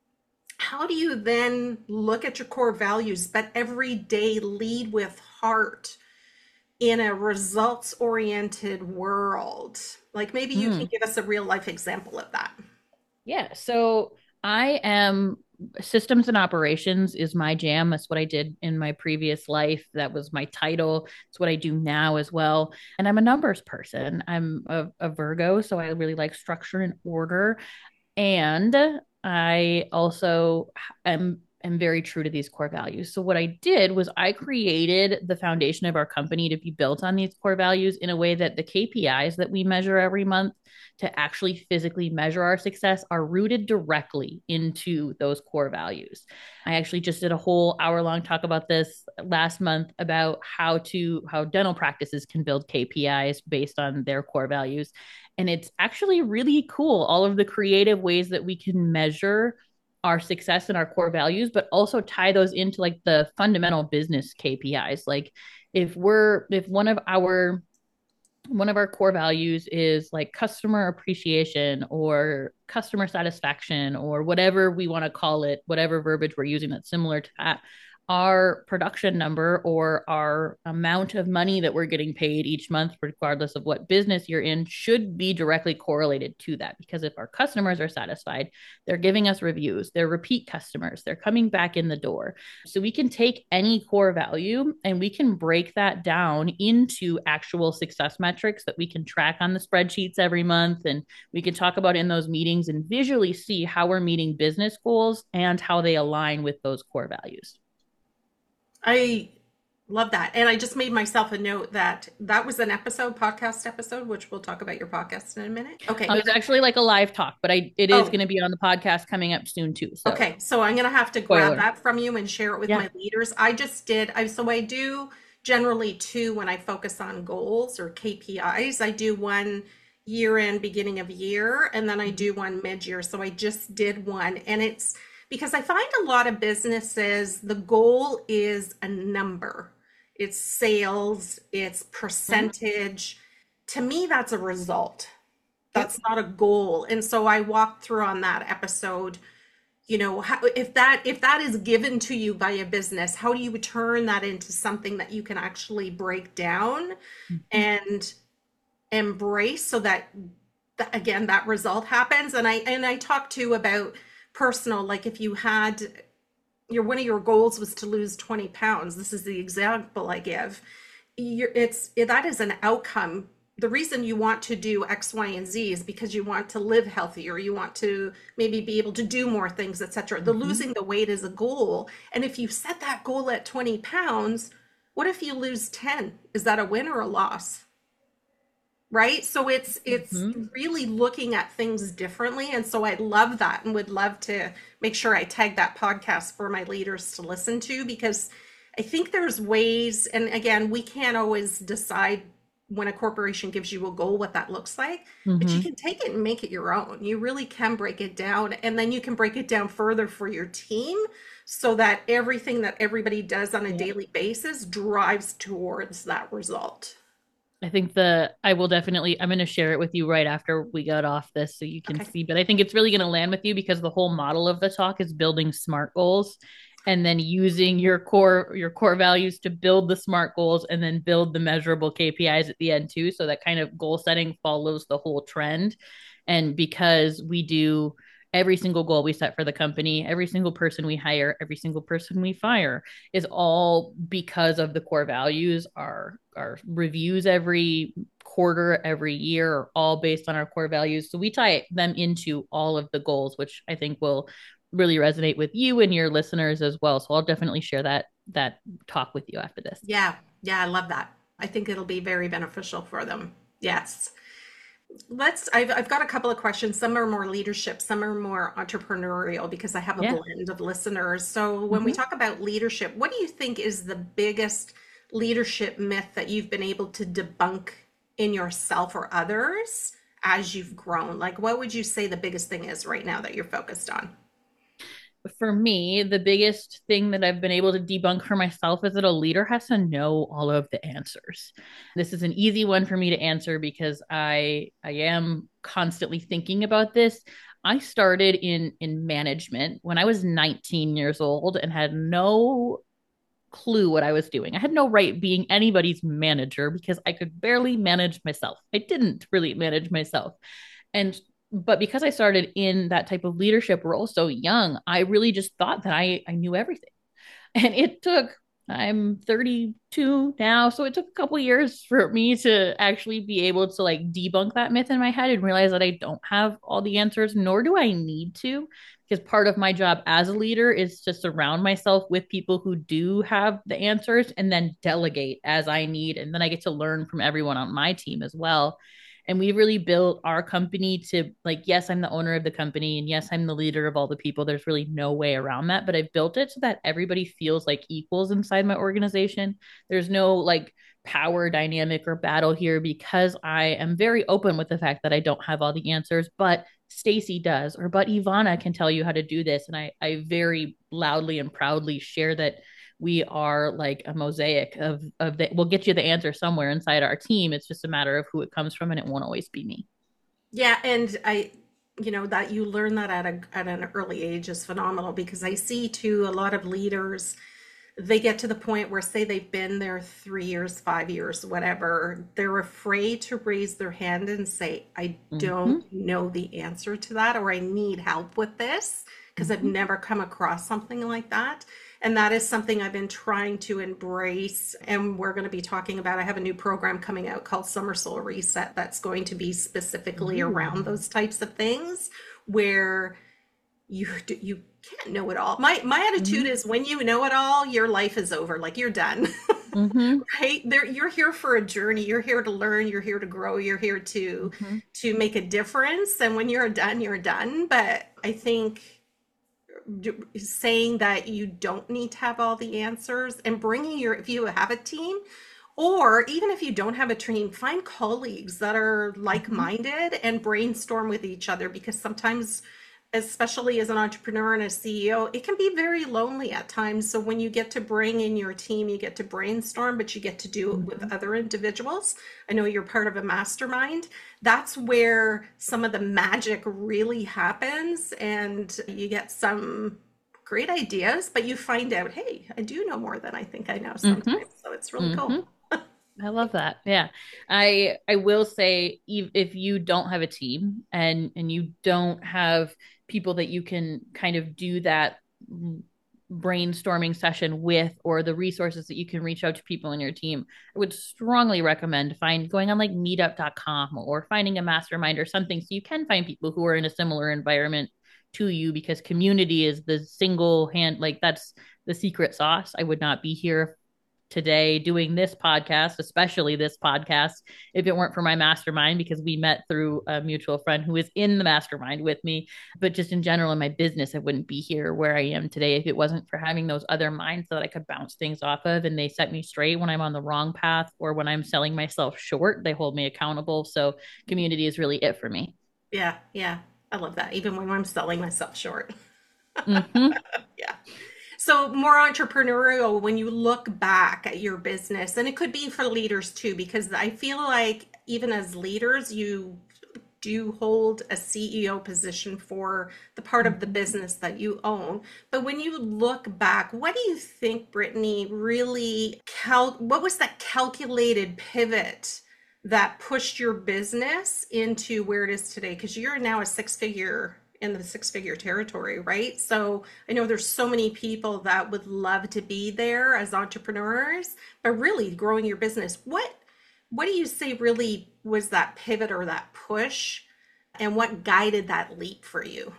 How do you then look at your core values, but every day lead with heart in a results oriented world? Like maybe you can Mm. give us a real life example of that. Yeah. So I am systems and operations is my jam. That's what I did in my previous life. That was my title. It's what I do now as well. And I'm a numbers person. I'm a, a Virgo, so I really like structure and order. And I also am am very true to these core values. So what I did was I created the foundation of our company to be built on these core values in a way that the K P Is that we measure every month to actually physically measure our success are rooted directly into those core values. I actually just did a whole hour long talk about this last month about how to how dental practices can build K P Is based on their core values. And it's actually really cool, all of the creative ways that we can measure our success and our core values, but also tie those into like the fundamental business K P Is. Like if we're if one of our one of our core values is like customer appreciation or customer satisfaction or whatever we want to call it, whatever verbiage we're using that's similar to that, our production number or our amount of money that we're getting paid each month, regardless of what business you're in, should be directly correlated to that. Because if our customers are satisfied, they're giving us reviews, they're repeat customers, they're coming back in the door. So we can take any core value and we can break that down into actual success metrics that we can track on the spreadsheets every month. And we can talk about in those meetings and visually see how we're meeting business goals and how they align with those core values. I love that. And I just made myself a note that that was an episode, podcast episode, which we'll talk about your podcast in a minute. Okay. Uh, it's actually like a live talk, but I it is Oh, going to be on the podcast coming up soon too. So okay. So I'm going to have to grab spoiler. that from you and share it with Yeah. my leaders. I just did, I, so I do generally two when I focus on goals or K P Is. I do one year end, beginning of year, and then I do one mid year. So I just did one. And it's because I find a lot of businesses, the goal is a number. It's sales, it's Mhm. percentage. To me, that's a result. Yep. That's not a goal. And so I walked through on that episode, you know, how, if that if that is given to you by a business, how do you turn that into something that you can actually break down Mhm. and embrace so that, that again that result happens. And I and I talked to about personal, like if you had your one of your goals was to lose twenty pounds. This is the example I give. You're, it's that is an outcome. The reason you want to do X, Y, and Z is because you want to live healthier. You want to maybe be able to do more things, et cetera. The Mhm. losing the weight is a goal. And if you set that goal at twenty pounds, what if you lose ten? Is that a win or a loss? Right? So it's it's Mhm. really looking at things differently. And so I love that and would love to make sure I tag that podcast for my leaders to listen to, because I think there's ways, and again, we can't always decide when a corporation gives you a goal what that looks like, but you Mhm. can take it and make it your own. You really can break it down, and then you can break it down further for your team so that everything that everybody does on a Yeah. daily basis drives towards that result. I think the I will definitely I'm going to share it with you right after we got off this so you can Okay. see, but I think it's really going to land with you because the whole model of the talk is building smart goals and then using your core your core values to build the smart goals and then build the measurable K P Is at the end too, so that kind of goal setting follows the whole trend. And because we do every single goal we set for the company, every single person we hire, every single person we fire is all because of the core values. Our our reviews every quarter, every year are all based on our core values. So we tie them into all of the goals, which I think will really resonate with you and your listeners as well. So I'll definitely share that that talk with you after this. Yeah, yeah, I love that. I think it'll be very beneficial for them. Yes. Let's, I've, I've got a couple of questions. Some are more leadership, some are more entrepreneurial because I have a Yeah. blend of listeners. So when we Mm-hmm. talk about leadership, what do you think is the biggest leadership myth that you've been able to debunk in yourself or others as you've grown? Like, what would you say the biggest thing is right now that you're focused on? For me, the biggest thing that I've been able to debunk for myself is that a leader has to know all of the answers. This is an easy one for me to answer because I I am constantly thinking about this. I started in in management when I was nineteen years old and had no clue what I was doing. I had no right being anybody's manager because I could barely manage myself. I didn't really manage myself. And but because I started in that type of leadership role so young, I really just thought that I I knew everything. And it took I'm thirty-two now, so it took a couple years for me to actually be able to like debunk that myth in my head and realize that I don't have all the answers, nor do I need to, because part of my job as a leader is to surround myself with people who do have the answers and then delegate as I need, and then I get to learn from everyone on my team as well. And we really built our company to like, yes, I'm the owner of the company and yes, I'm the leader of all the people. There's really no way around that, but I've built it so that everybody feels like equals inside my organization. There's no like power dynamic or battle here because I am very open with the fact that I don't have all the answers, but Stacy does, or but Ivana can tell you how to do this. And I, I very loudly and proudly share that we are like a mosaic of of that. We'll get you the answer somewhere inside our team. It's just a matter of who it comes from, and it won't always be me. Yeah, and I, you know, that you learn that at a at an early age is phenomenal because I see too a lot of leaders, they get to the point where say they've been there three years, five years, whatever, they're afraid to raise their hand and say, I Mm-hmm, don't know the answer to that, or I need help with this because I've mm-hmm, never come across something like that. And that is something I've been trying to embrace. And we're going to be talking about, I have a new program coming out called Summer Soul Reset that's going to be specifically around ooh, those types of things where you you can't know it all. My my attitude mm-hmm, is when you know it all, your life is over. Like you're done. mm-hmm, Right? There you're here for a journey. You're here to learn, you're here to grow, you're here to mm-hmm, to make a difference. And when you're done, you're done. But I think saying that you don't need to have all the answers and bringing your if you have a team or even if you don't have a team, find colleagues that are mm-hmm, like-minded and brainstorm with each other because sometimes, especially as an entrepreneur and a C E O, it can be very lonely at times. So when you get to bring in your team, you get to brainstorm, but you get to do it with mm-hmm. other individuals. I know you're part of a mastermind. That's where some of the magic really happens and you get some great ideas, but you find out, hey, I do know more than I think I know Mm-hmm. sometimes. So it's really Mm-hmm. cool. I love that. Yeah. I I will say ev- if you don't have a team and and you don't have people that you can kind of do that brainstorming session with or the resources that you can reach out to people in your team, I would strongly recommend find going on like meetup dot com or finding a mastermind or something so you can find people who are in a similar environment to you because community is the single hand like that's the secret sauce. I would not be here today doing this podcast, especially this podcast, if it weren't for my mastermind, because we met through a mutual friend who is in the mastermind with me. But just in general, in my business, I wouldn't be here where I am today if it wasn't for having those other minds that I could bounce things off of. And they set me straight when I'm on the wrong path or when I'm selling myself short. They hold me accountable. So community is really it for me. Yeah, yeah. I love that. Even when I'm selling myself short. Mm-hmm. Yeah. So more entrepreneurial when you look back at your business, and it could be for leaders too, because I feel like even as leaders, you do hold a C E O position for the part of the Mm-hmm. business that you own. But when you look back, what do you think, Brittany, really cal what was that calculated pivot that pushed your business into where it is today? Because you're now a six figure in the six figure territory, right? So I know there's so many people that would love to be there as entrepreneurs, but really growing your business. What what do you say really was that pivot or that push, and what guided that leap for you?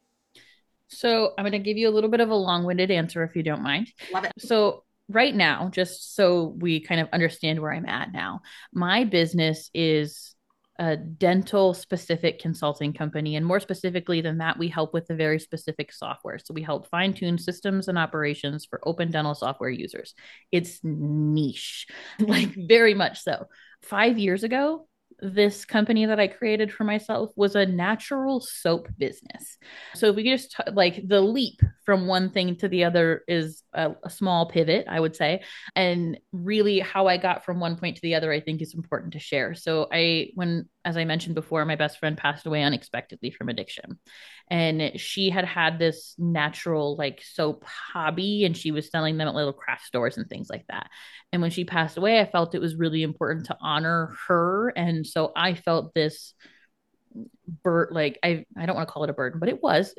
So I'm going to give you a little bit of a long-winded answer if you don't mind. Love it. So right now, just so we kind of understand where I'm at now, my business is a dental specific consulting company. And more specifically than that, we help with the very specific software. So we help fine tune systems and operations for open dental software users. It's niche, like very much so. Five years ago, this company that I created for myself was a natural soap business. So if we could just t- like the leap from one thing to the other is a, a small pivot, I would say. And really how I got from one point to the other, I think is important to share. So I, when, as I mentioned before, my best friend passed away unexpectedly from addiction. And she had had this natural like soap hobby and she was selling them at little craft stores and things like that. And when she passed away, I felt it was really important to honor her. And so I felt this bird like I I don't want to call it a burden, but it was it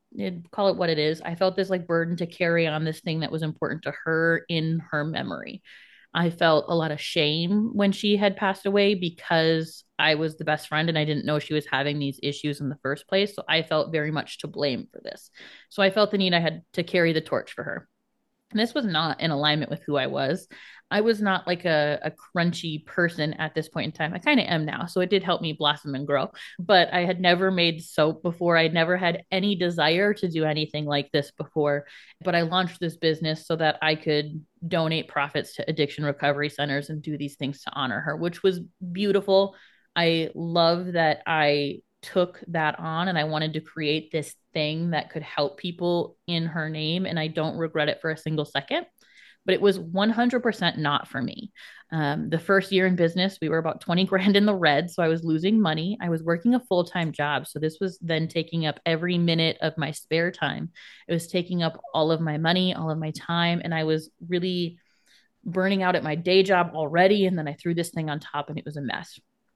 call it what it is. I felt this like burden to carry on this thing that was important to her in her memory. I felt a lot of shame when she had passed away because I was the best friend and I didn't know she was having these issues in the first place. So I felt very much to blame for this. So I felt the need I had to carry the torch for her. And this was not in alignment with who I was. I was not like a, a crunchy person at this point in time. I kind of am now. So it did help me blossom and grow. But I had never made soap before. I'd never had any desire to do anything like this before. But I launched this business so that I could donate profits to addiction recovery centers and do these things to honor her, which was beautiful. I love that I took that on and I wanted to create this thing that could help people in her name. And I don't regret it for a single second. But it was one hundred percent not for me. Um, the first year in business, we were about twenty grand in the red. So I was losing money. I was working a full time job. So this was then taking up every minute of my spare time. It was taking up all of my money, all of my time. And I was really burning out at my day job already. And then I threw this thing on top and it was a mess.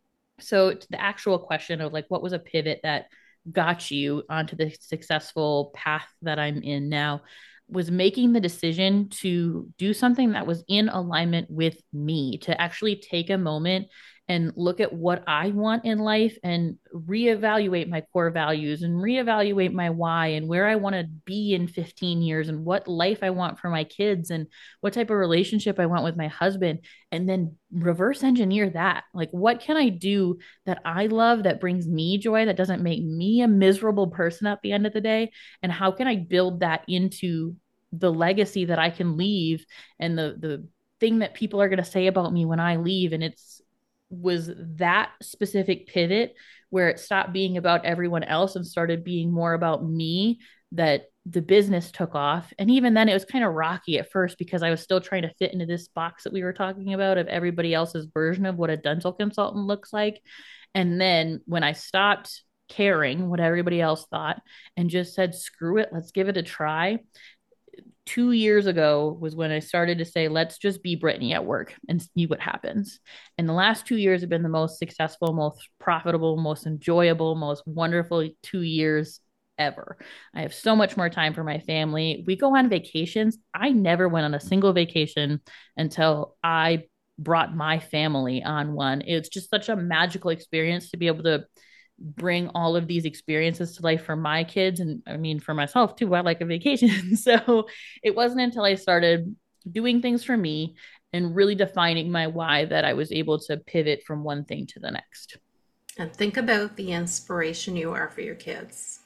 So to the actual question of like, what was a pivot that got you onto the successful path that I'm in now was making the decision to do something that was in alignment with me, to actually take a moment and look at what I want in life and reevaluate my core values and reevaluate my why and where I want to be in fifteen years and what life I want for my kids and what type of relationship I want with my husband, and then reverse engineer that. Like, what can I do that I love that brings me joy, that doesn't make me a miserable person at the end of the day? And how can I build that into the legacy that I can leave and the the thing that people are going to say about me when I leave? And it's was that specific pivot where it stopped being about everyone else and started being more about me that the business took off. And even then it was kind of rocky at first because I was still trying to fit into this box that we were talking about of everybody else's version of what a dental consultant looks like. And then when I stopped caring what everybody else thought and just said, screw it, let's give it a try, two years ago was when I started to say, let's just be Brittany at work and see what happens. And the last two years have been the most successful, most profitable, most enjoyable, most wonderful two years ever. I have so much more time for my family. We go on vacations. I never went on a single vacation until I brought my family on one. It's just such a magical experience to be able to bring all of these experiences to life for my kids. And I mean, for myself too, I like a vacation. So it wasn't until I started doing things for me and really defining my why that I was able to pivot from one thing to the next. And think about the inspiration you are for your kids.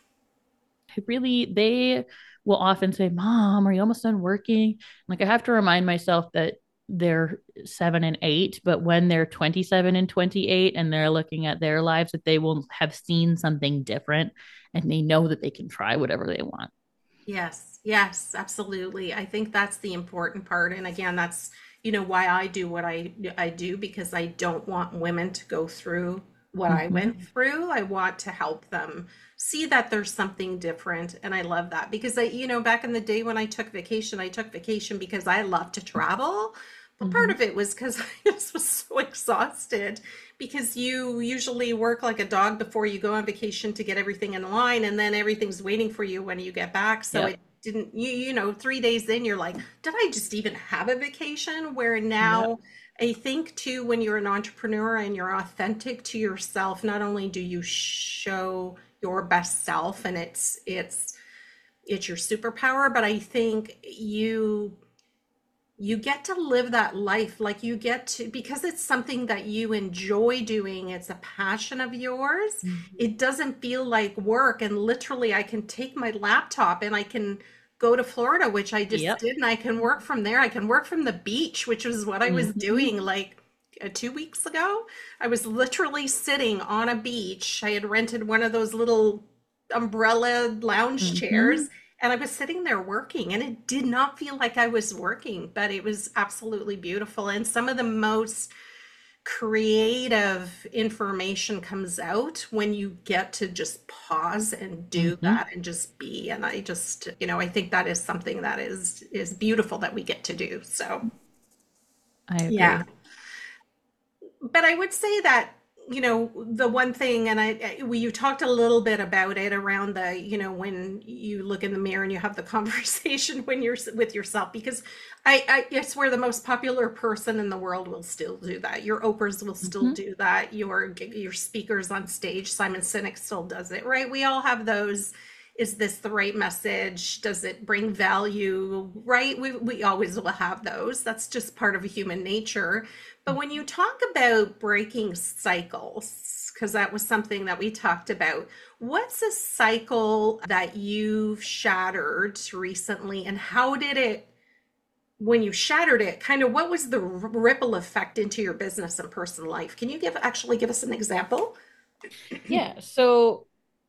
I really, they will often say, Mom, are you almost done working? Like, I have to remind myself that they're seven and eight, but when they're twenty-seven and twenty-eight and they're looking at their lives, that they will have seen something different and they know that they can try whatever they want. Yes, yes, absolutely. I think that's the important part. And again, that's, you know, why I do what I I do because I don't want women to go through what I went Mm-hmm. through. I want to help them see that there's something different. And I love that because I, you know, back in the day when I took vacation, I took vacation because I love to travel. But part Mm-hmm. of it was because I just was so exhausted because you usually work like a dog before you go on vacation to get everything in line and then everything's waiting for you when you get back. So Yep. it didn't, you, you know, three days in, you're like, did I just even have a vacation? Where Yep. now I think too, when you're an entrepreneur and you're authentic to yourself, not only do you show your best self and it's, it's, it's your superpower, but I think you you get to live that life like you get to because it's something that you enjoy doing, it's a passion of yours. Mm-hmm. It doesn't feel like work, and literally I can take my laptop and I can go to Florida, which I just Yep. did, and I can work from there. I can work from the beach, which was what I was Mm-hmm. doing like uh, two weeks ago. I was literally sitting on a beach. I had rented one of those little umbrella lounge Mm-hmm. chairs and I was sitting there working, and it did not feel like I was working, but it was absolutely beautiful. And some of the most creative information comes out when you get to just pause and do Mm-hmm. that and just be. And I just, you know, I think that is something that is is beautiful that we get to do. So, I yeah. agree. But I would say that you know, the one thing, and I, I we you talked a little bit about it around the, you know, when you look in the mirror and you have the conversation when you're with yourself, because I, I, I swear the most popular person in the world will still do that. Your Oprahs will still Mhm. do that. Your your speakers on stage, Simon Sinek still does it, right? We all have those. Is this the right message? Does it bring value? Right? We we always will have those. That's just part of human nature. But when you talk about breaking cycles, because that was something that we talked about, what's a cycle that you've shattered recently, and how did it, when you shattered it, kind of what was the ripple effect into your business and personal life? Can you give actually give us an example? Yeah. So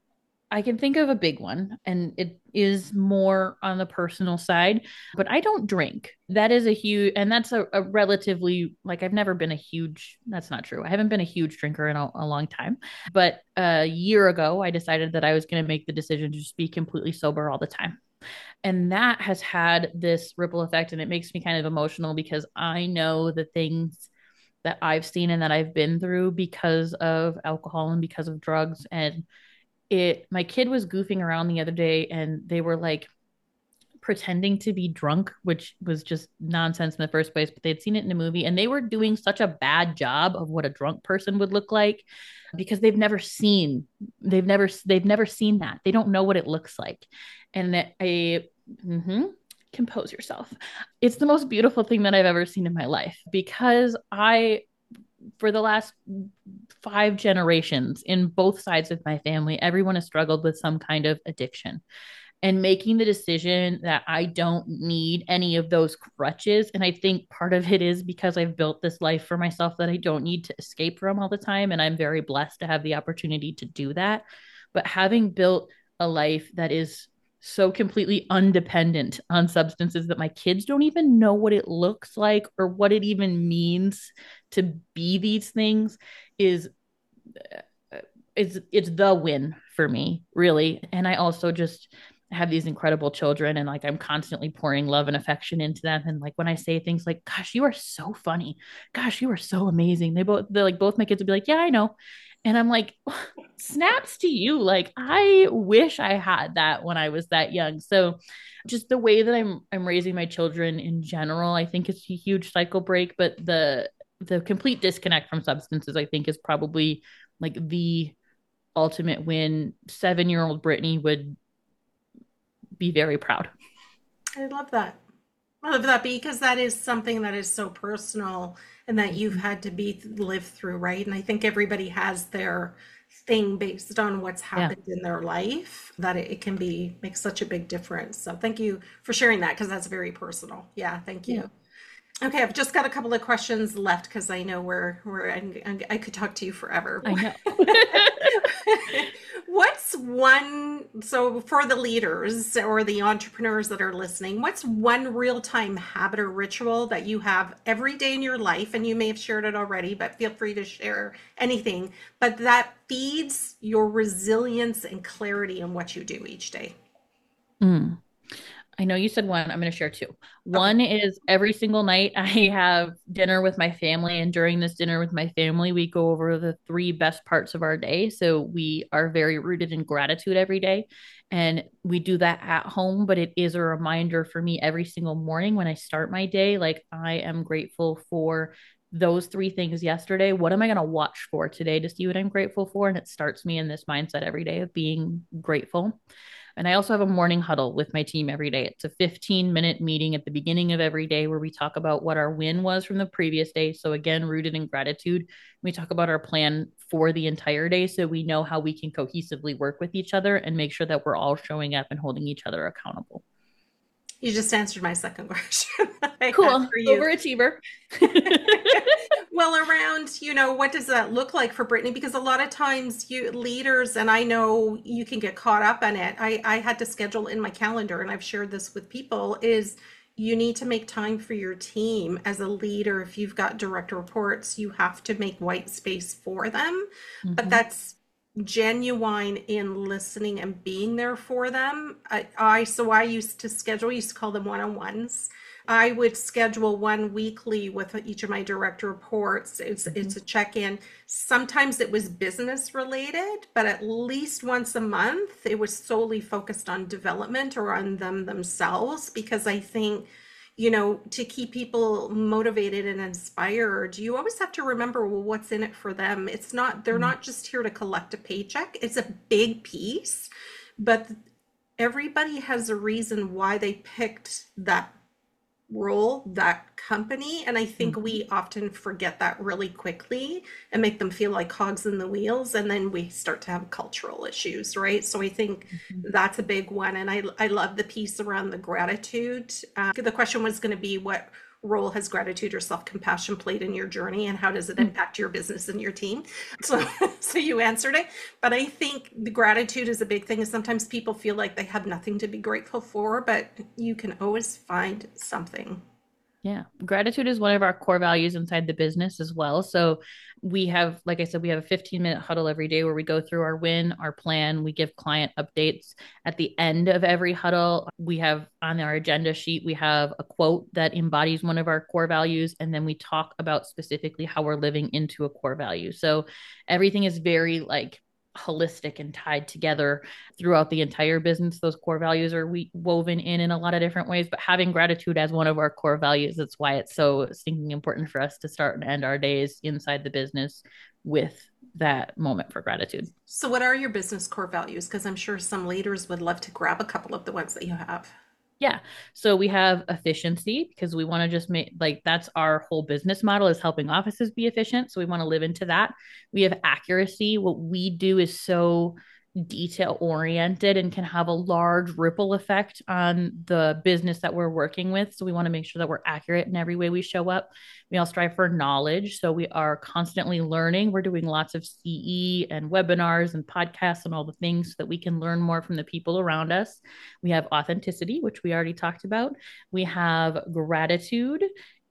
I can think of a big one, and it is more on the personal side, but I don't drink. That is a huge, and that's a, a relatively, like, I've never been a huge, that's not true. I haven't been a huge drinker in a, a long time. But a year ago, I decided that I was going to make the decision to just be completely sober all the time. And that has had this ripple effect, and it makes me kind of emotional because I know the things that I've seen and that I've been through because of alcohol and because of drugs. And it my kid was goofing around the other day, and they were like pretending to be drunk, which was just nonsense in the first place, but they'd seen it in a movie, and they were doing such a bad job of what a drunk person would look like because they've never seen they've never they've never seen that. They don't know what it looks like. And that I mm-hmm, compose yourself. It's the most beautiful thing that I've ever seen in my life, because I for the last five generations in both sides of my family, everyone has struggled with some kind of addiction. And making the decision that I don't need any of those crutches. And I think part of it is because I've built this life for myself that I don't need to escape from all the time. And I'm very blessed to have the opportunity to do that. But having built a life that is so completely undependent on substances that my kids don't even know what it looks like or what it even means to be these things is it's it's the win for me, really. And I also just have these incredible children, and like I'm constantly pouring love and affection into them. And like when I say things like, gosh, you are so funny, gosh, you are so amazing, they both they're like both my kids would be like, yeah, I know. And I'm like, snaps to you. Like I wish I had that when I was that young. So just the way that I'm I'm raising my children in general, I think it's a huge cycle break. But the the complete disconnect from substances, I think, is probably like the ultimate win. Seven year old Brittany would be very proud. I love that. I love that because that is something that is so personal and that you've Mhm. had to be live through, right? And I think everybody has their thing based on what's Yeah. happened in their life that it, it can be make such a big difference. So thank you for sharing that because that's very personal. Yeah, thank Yeah. you. Okay, I've just got a couple of questions left because I know we're we're I, I could talk to you forever. I know. What's one, so for the leaders or the entrepreneurs that are listening, what's one real-time habit or ritual that you have every day in your life? And you may have shared it already, but feel free to share anything, but that feeds your resilience and clarity in what you do each day. Mm. I know you said one. I'm going to share two. Okay. One is every single night I have dinner with my family. And during this dinner with my family, we go over the three best parts of our day. So we are very rooted in gratitude every day. And we do that at home, but it is a reminder for me every single morning when I start my day. Like, I am grateful for those three things yesterday. What am I going to watch for today to see what I'm grateful for? And it starts me in this mindset every day of being grateful. And I also have a morning huddle with my team every day. It's a fifteen minute meeting at the beginning of every day where we talk about what our win was from the previous day. So, again, rooted in gratitude. We talk about our plan for the entire day so we know how we can cohesively work with each other and make sure that we're all showing up and holding each other accountable. You just answered my second question that I had Cool. for you. Overachiever. Well, around, you know, what does that look like for Brittany? Because a lot of times you leaders, and I know you can get caught up in it. I, I had to schedule in my calendar, and I've shared this with people, is you need to make time for your team as a leader. If you've got direct reports, you have to make white space for them. But Mm-hmm. that's genuine in listening and being there for them. I, I so I used to schedule, I used to call them one-on-ones. I would schedule one weekly with each of my direct reports. It's Mhm. it's a check-in. Sometimes it was business related, but at least once a month it was solely focused on development or on them themselves because I think, you know, to keep people motivated and inspired, you always have to remember, well, what's in it for them. It's not, they're Mhm. not just here to collect a paycheck. It's a big piece, but everybody has a reason why they picked that role, that company. And I think Mhm. we often forget that really quickly and make them feel like cogs in the wheels. And then we start to have cultural issues, right? So I think Mhm. that's a big one. And I, I love the piece around the gratitude. Uh, the question was going to be what role has gratitude or self-compassion played in your journey and how does it Mhm. impact your business and your team? So, so you answered it. But I think the gratitude is a big thing. Sometimes people feel like they have nothing to be grateful for, but you can always find something. Yeah. Gratitude is one of our core values inside the business as well. So we have, like I said, we have a fifteen minute huddle every day where we go through our win, our plan. We give client updates at the end of every huddle. We have on our agenda sheet, we have a quote that embodies one of our core values. And then we talk about specifically how we're living into a core value. So everything is very like holistic and tied together throughout the entire business. Those core values are we woven in in a lot of different ways, but having gratitude as one of our core values, that's why it's so stinking important for us to start and end our days inside the business with that moment for gratitude. So, what are your business core values? Because I'm sure some leaders would love to grab a couple of the ones that you have. Yeah. So we have efficiency because we want to just make like that's our whole business model is helping offices be efficient. So we want to live into that. We have accuracy. What we do is so detail oriented and can have a large ripple effect on the business that we're working with. So we want to make sure that we're accurate in every way we show up. We all strive for knowledge. So we are constantly learning. We're doing lots of C E and webinars and podcasts and all the things so that we can learn more from the people around us. We have authenticity, which we already talked about. We have gratitude.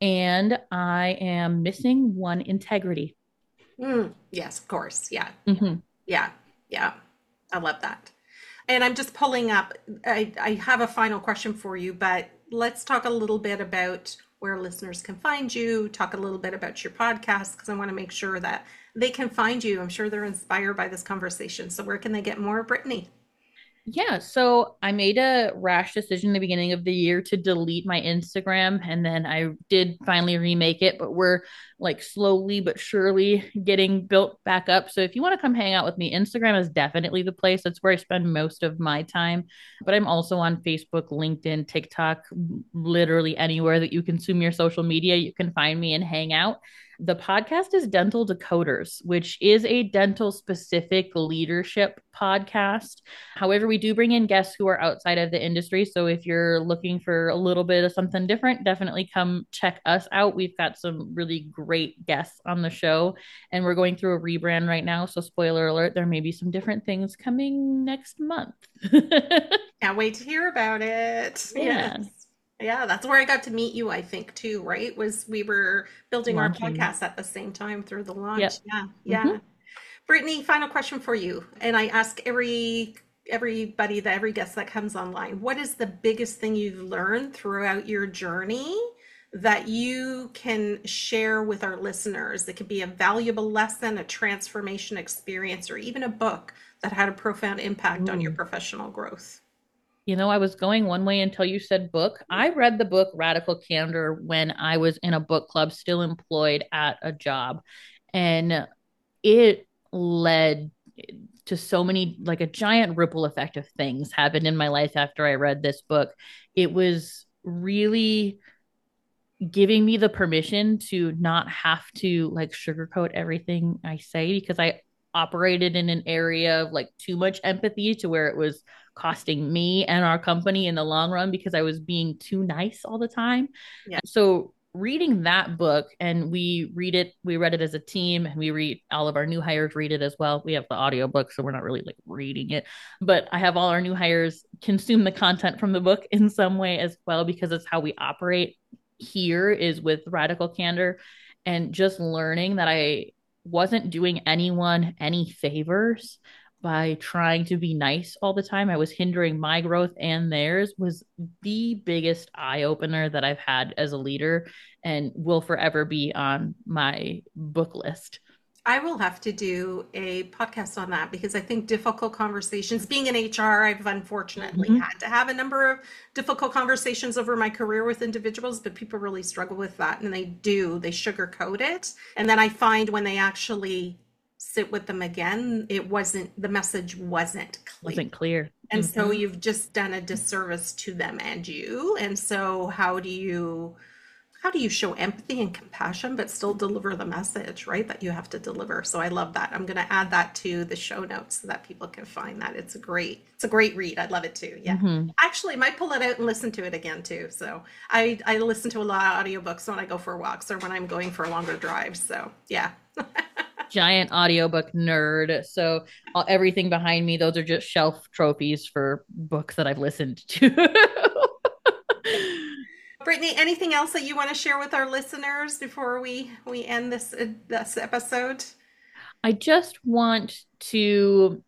And I am missing one integrity. Mm, yes, of course. Yeah. Mm-hmm. Yeah. Yeah. I love that. And I'm just pulling up, I, I have a final question for you, but let's talk a little bit about where listeners can find you, talk a little bit about your podcast, because I want to make sure that they can find you. I'm sure they're inspired by this conversation. So, where can they get more, Brittany? Yeah, so I made a rash decision in the beginning of the year to delete my Instagram, and then I did finally remake it, but we're like slowly but surely getting built back up. So if you want to come hang out with me, Instagram is definitely the place. That's where I spend most of my time. But I'm also on Facebook, LinkedIn, TikTok, literally anywhere that you consume your social media, you can find me and hang out. The podcast is Dental Decoders, which is a dental specific leadership podcast. However, we do bring in guests who are outside of the industry. So if you're looking for a little bit of something different, definitely come check us out. We've got some really great guests on the show, and we're going through a rebrand right now. So, spoiler alert, there may be some different things coming next month. Can't wait to hear about it. Yes. Yeah, Yeah, that's where I got to meet you, I think, too, right? Was we were building our launching. podcast at the same time through the launch. Yep. Yeah, Mm-hmm. yeah. Brittany, final question for you. And I ask every everybody that every guest that comes online, what is the biggest thing you've learned throughout your journey that you can share with our listeners? It could be a valuable lesson, a transformation experience, or even a book that had a profound impact on your Ooh. professional growth. You know, I was going one way until you said book. I read the book Radical Candor when I was in a book club, still employed at a job. And it led to so many, like a giant ripple effect of things happened in my life after I read this book. It was really giving me the permission to not have to like sugarcoat everything I say because I operated in an area of like too much empathy to where it was costing me and our company in the long run because I was being too nice all the time. Yeah. So reading that book, and we read it, we read it as a team, and we read all of our new hires read it as well. We have the audio book, so we're not really like reading it, but I have all our new hires consume the content from the book in some way as well because it's how we operate here is with Radical Candor, and just learning that I wasn't doing anyone any favors by trying to be nice all the time. I was hindering my growth and theirs was the biggest eye opener that I've had as a leader and will forever be on my book list. I will have to do a podcast on that because I think difficult conversations, being in H R, I've unfortunately Mhm. had to have a number of difficult conversations over my career with individuals, but people really struggle with that. And they do, they sugarcoat it. And then I find when they actually sit with them again, it wasn't, the message wasn't clear. Wasn't clear. And so Mhm. you've just done a disservice to them and you. And so how do you how do you show empathy and compassion but still deliver the message, right? That you have to deliver. So I love that. I'm going to add that to the show notes so that people can find that. It's a great, it's a great read. I'd love it too. Yeah. Mhm. Actually, might pull it out and listen to it again too. So I I listen to a lot of audiobooks when I go for walks or when I'm going for longer drives. So yeah. Giant audiobook nerd. So uh, everything behind me, those are just shelf trophies for books that I've listened to. Brittany, anything else that you want to share with our listeners before we we end this uh, this episode? I just want to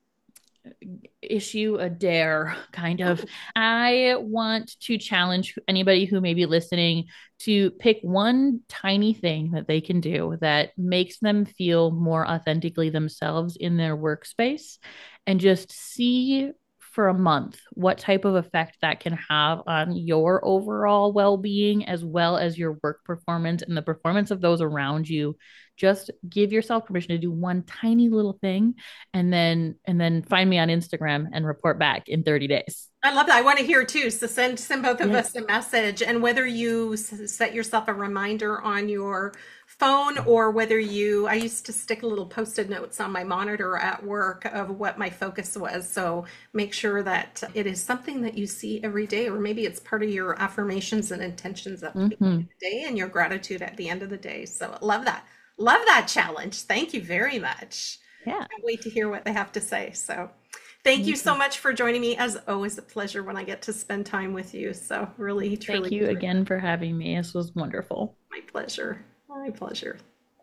issue a dare, kind of. I want to challenge anybody who may be listening to pick one tiny thing that they can do that makes them feel more authentically themselves in their workspace and just see for a month what type of effect that can have on your overall well-being as well as your work performance and the performance of those around you. Just give yourself permission to do one tiny little thing and then and then find me on Instagram and report back in thirty days. I love that. I want to hear too. So send send both of Yeah. us a message, and whether you s- set yourself a reminder on your phone or whether you, I used to stick little post-it notes on my monitor at work of what my focus was. So make sure that it is something that you see every day, or maybe it's part of your affirmations and intentions at the beginning Mm-hmm. of the day and your gratitude at the end of the day. So love that. Love that challenge. Thank you very much. Yeah. Can't wait to hear what they have to say. So thank you so much for joining me. As always, a pleasure when I get to spend time with you. So really, truly, Thank you again for having me. This was wonderful. my pleasure. My pleasure.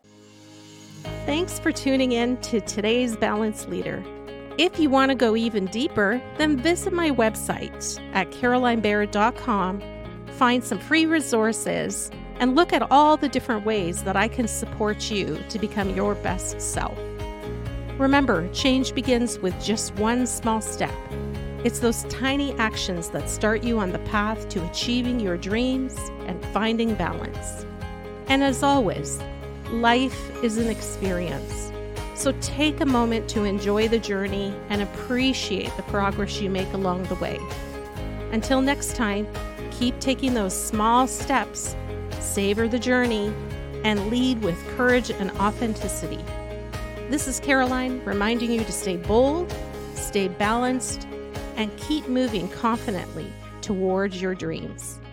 Thanks for tuning in to today's Balanced Leader. If you want to go even deeper, then visit my website at caroline baird dot com, find some free resources, and look at all the different ways that I can support you to become your best self. Remember, change begins with just one small step. It's those tiny actions that start you on the path to achieving your dreams and finding balance. And as always, life is an experience. So take a moment to enjoy the journey and appreciate the progress you make along the way. Until next time, keep taking those small steps, savor the journey, and lead with courage and authenticity. This is Caroline reminding you to stay bold, stay balanced, and keep moving confidently towards your dreams.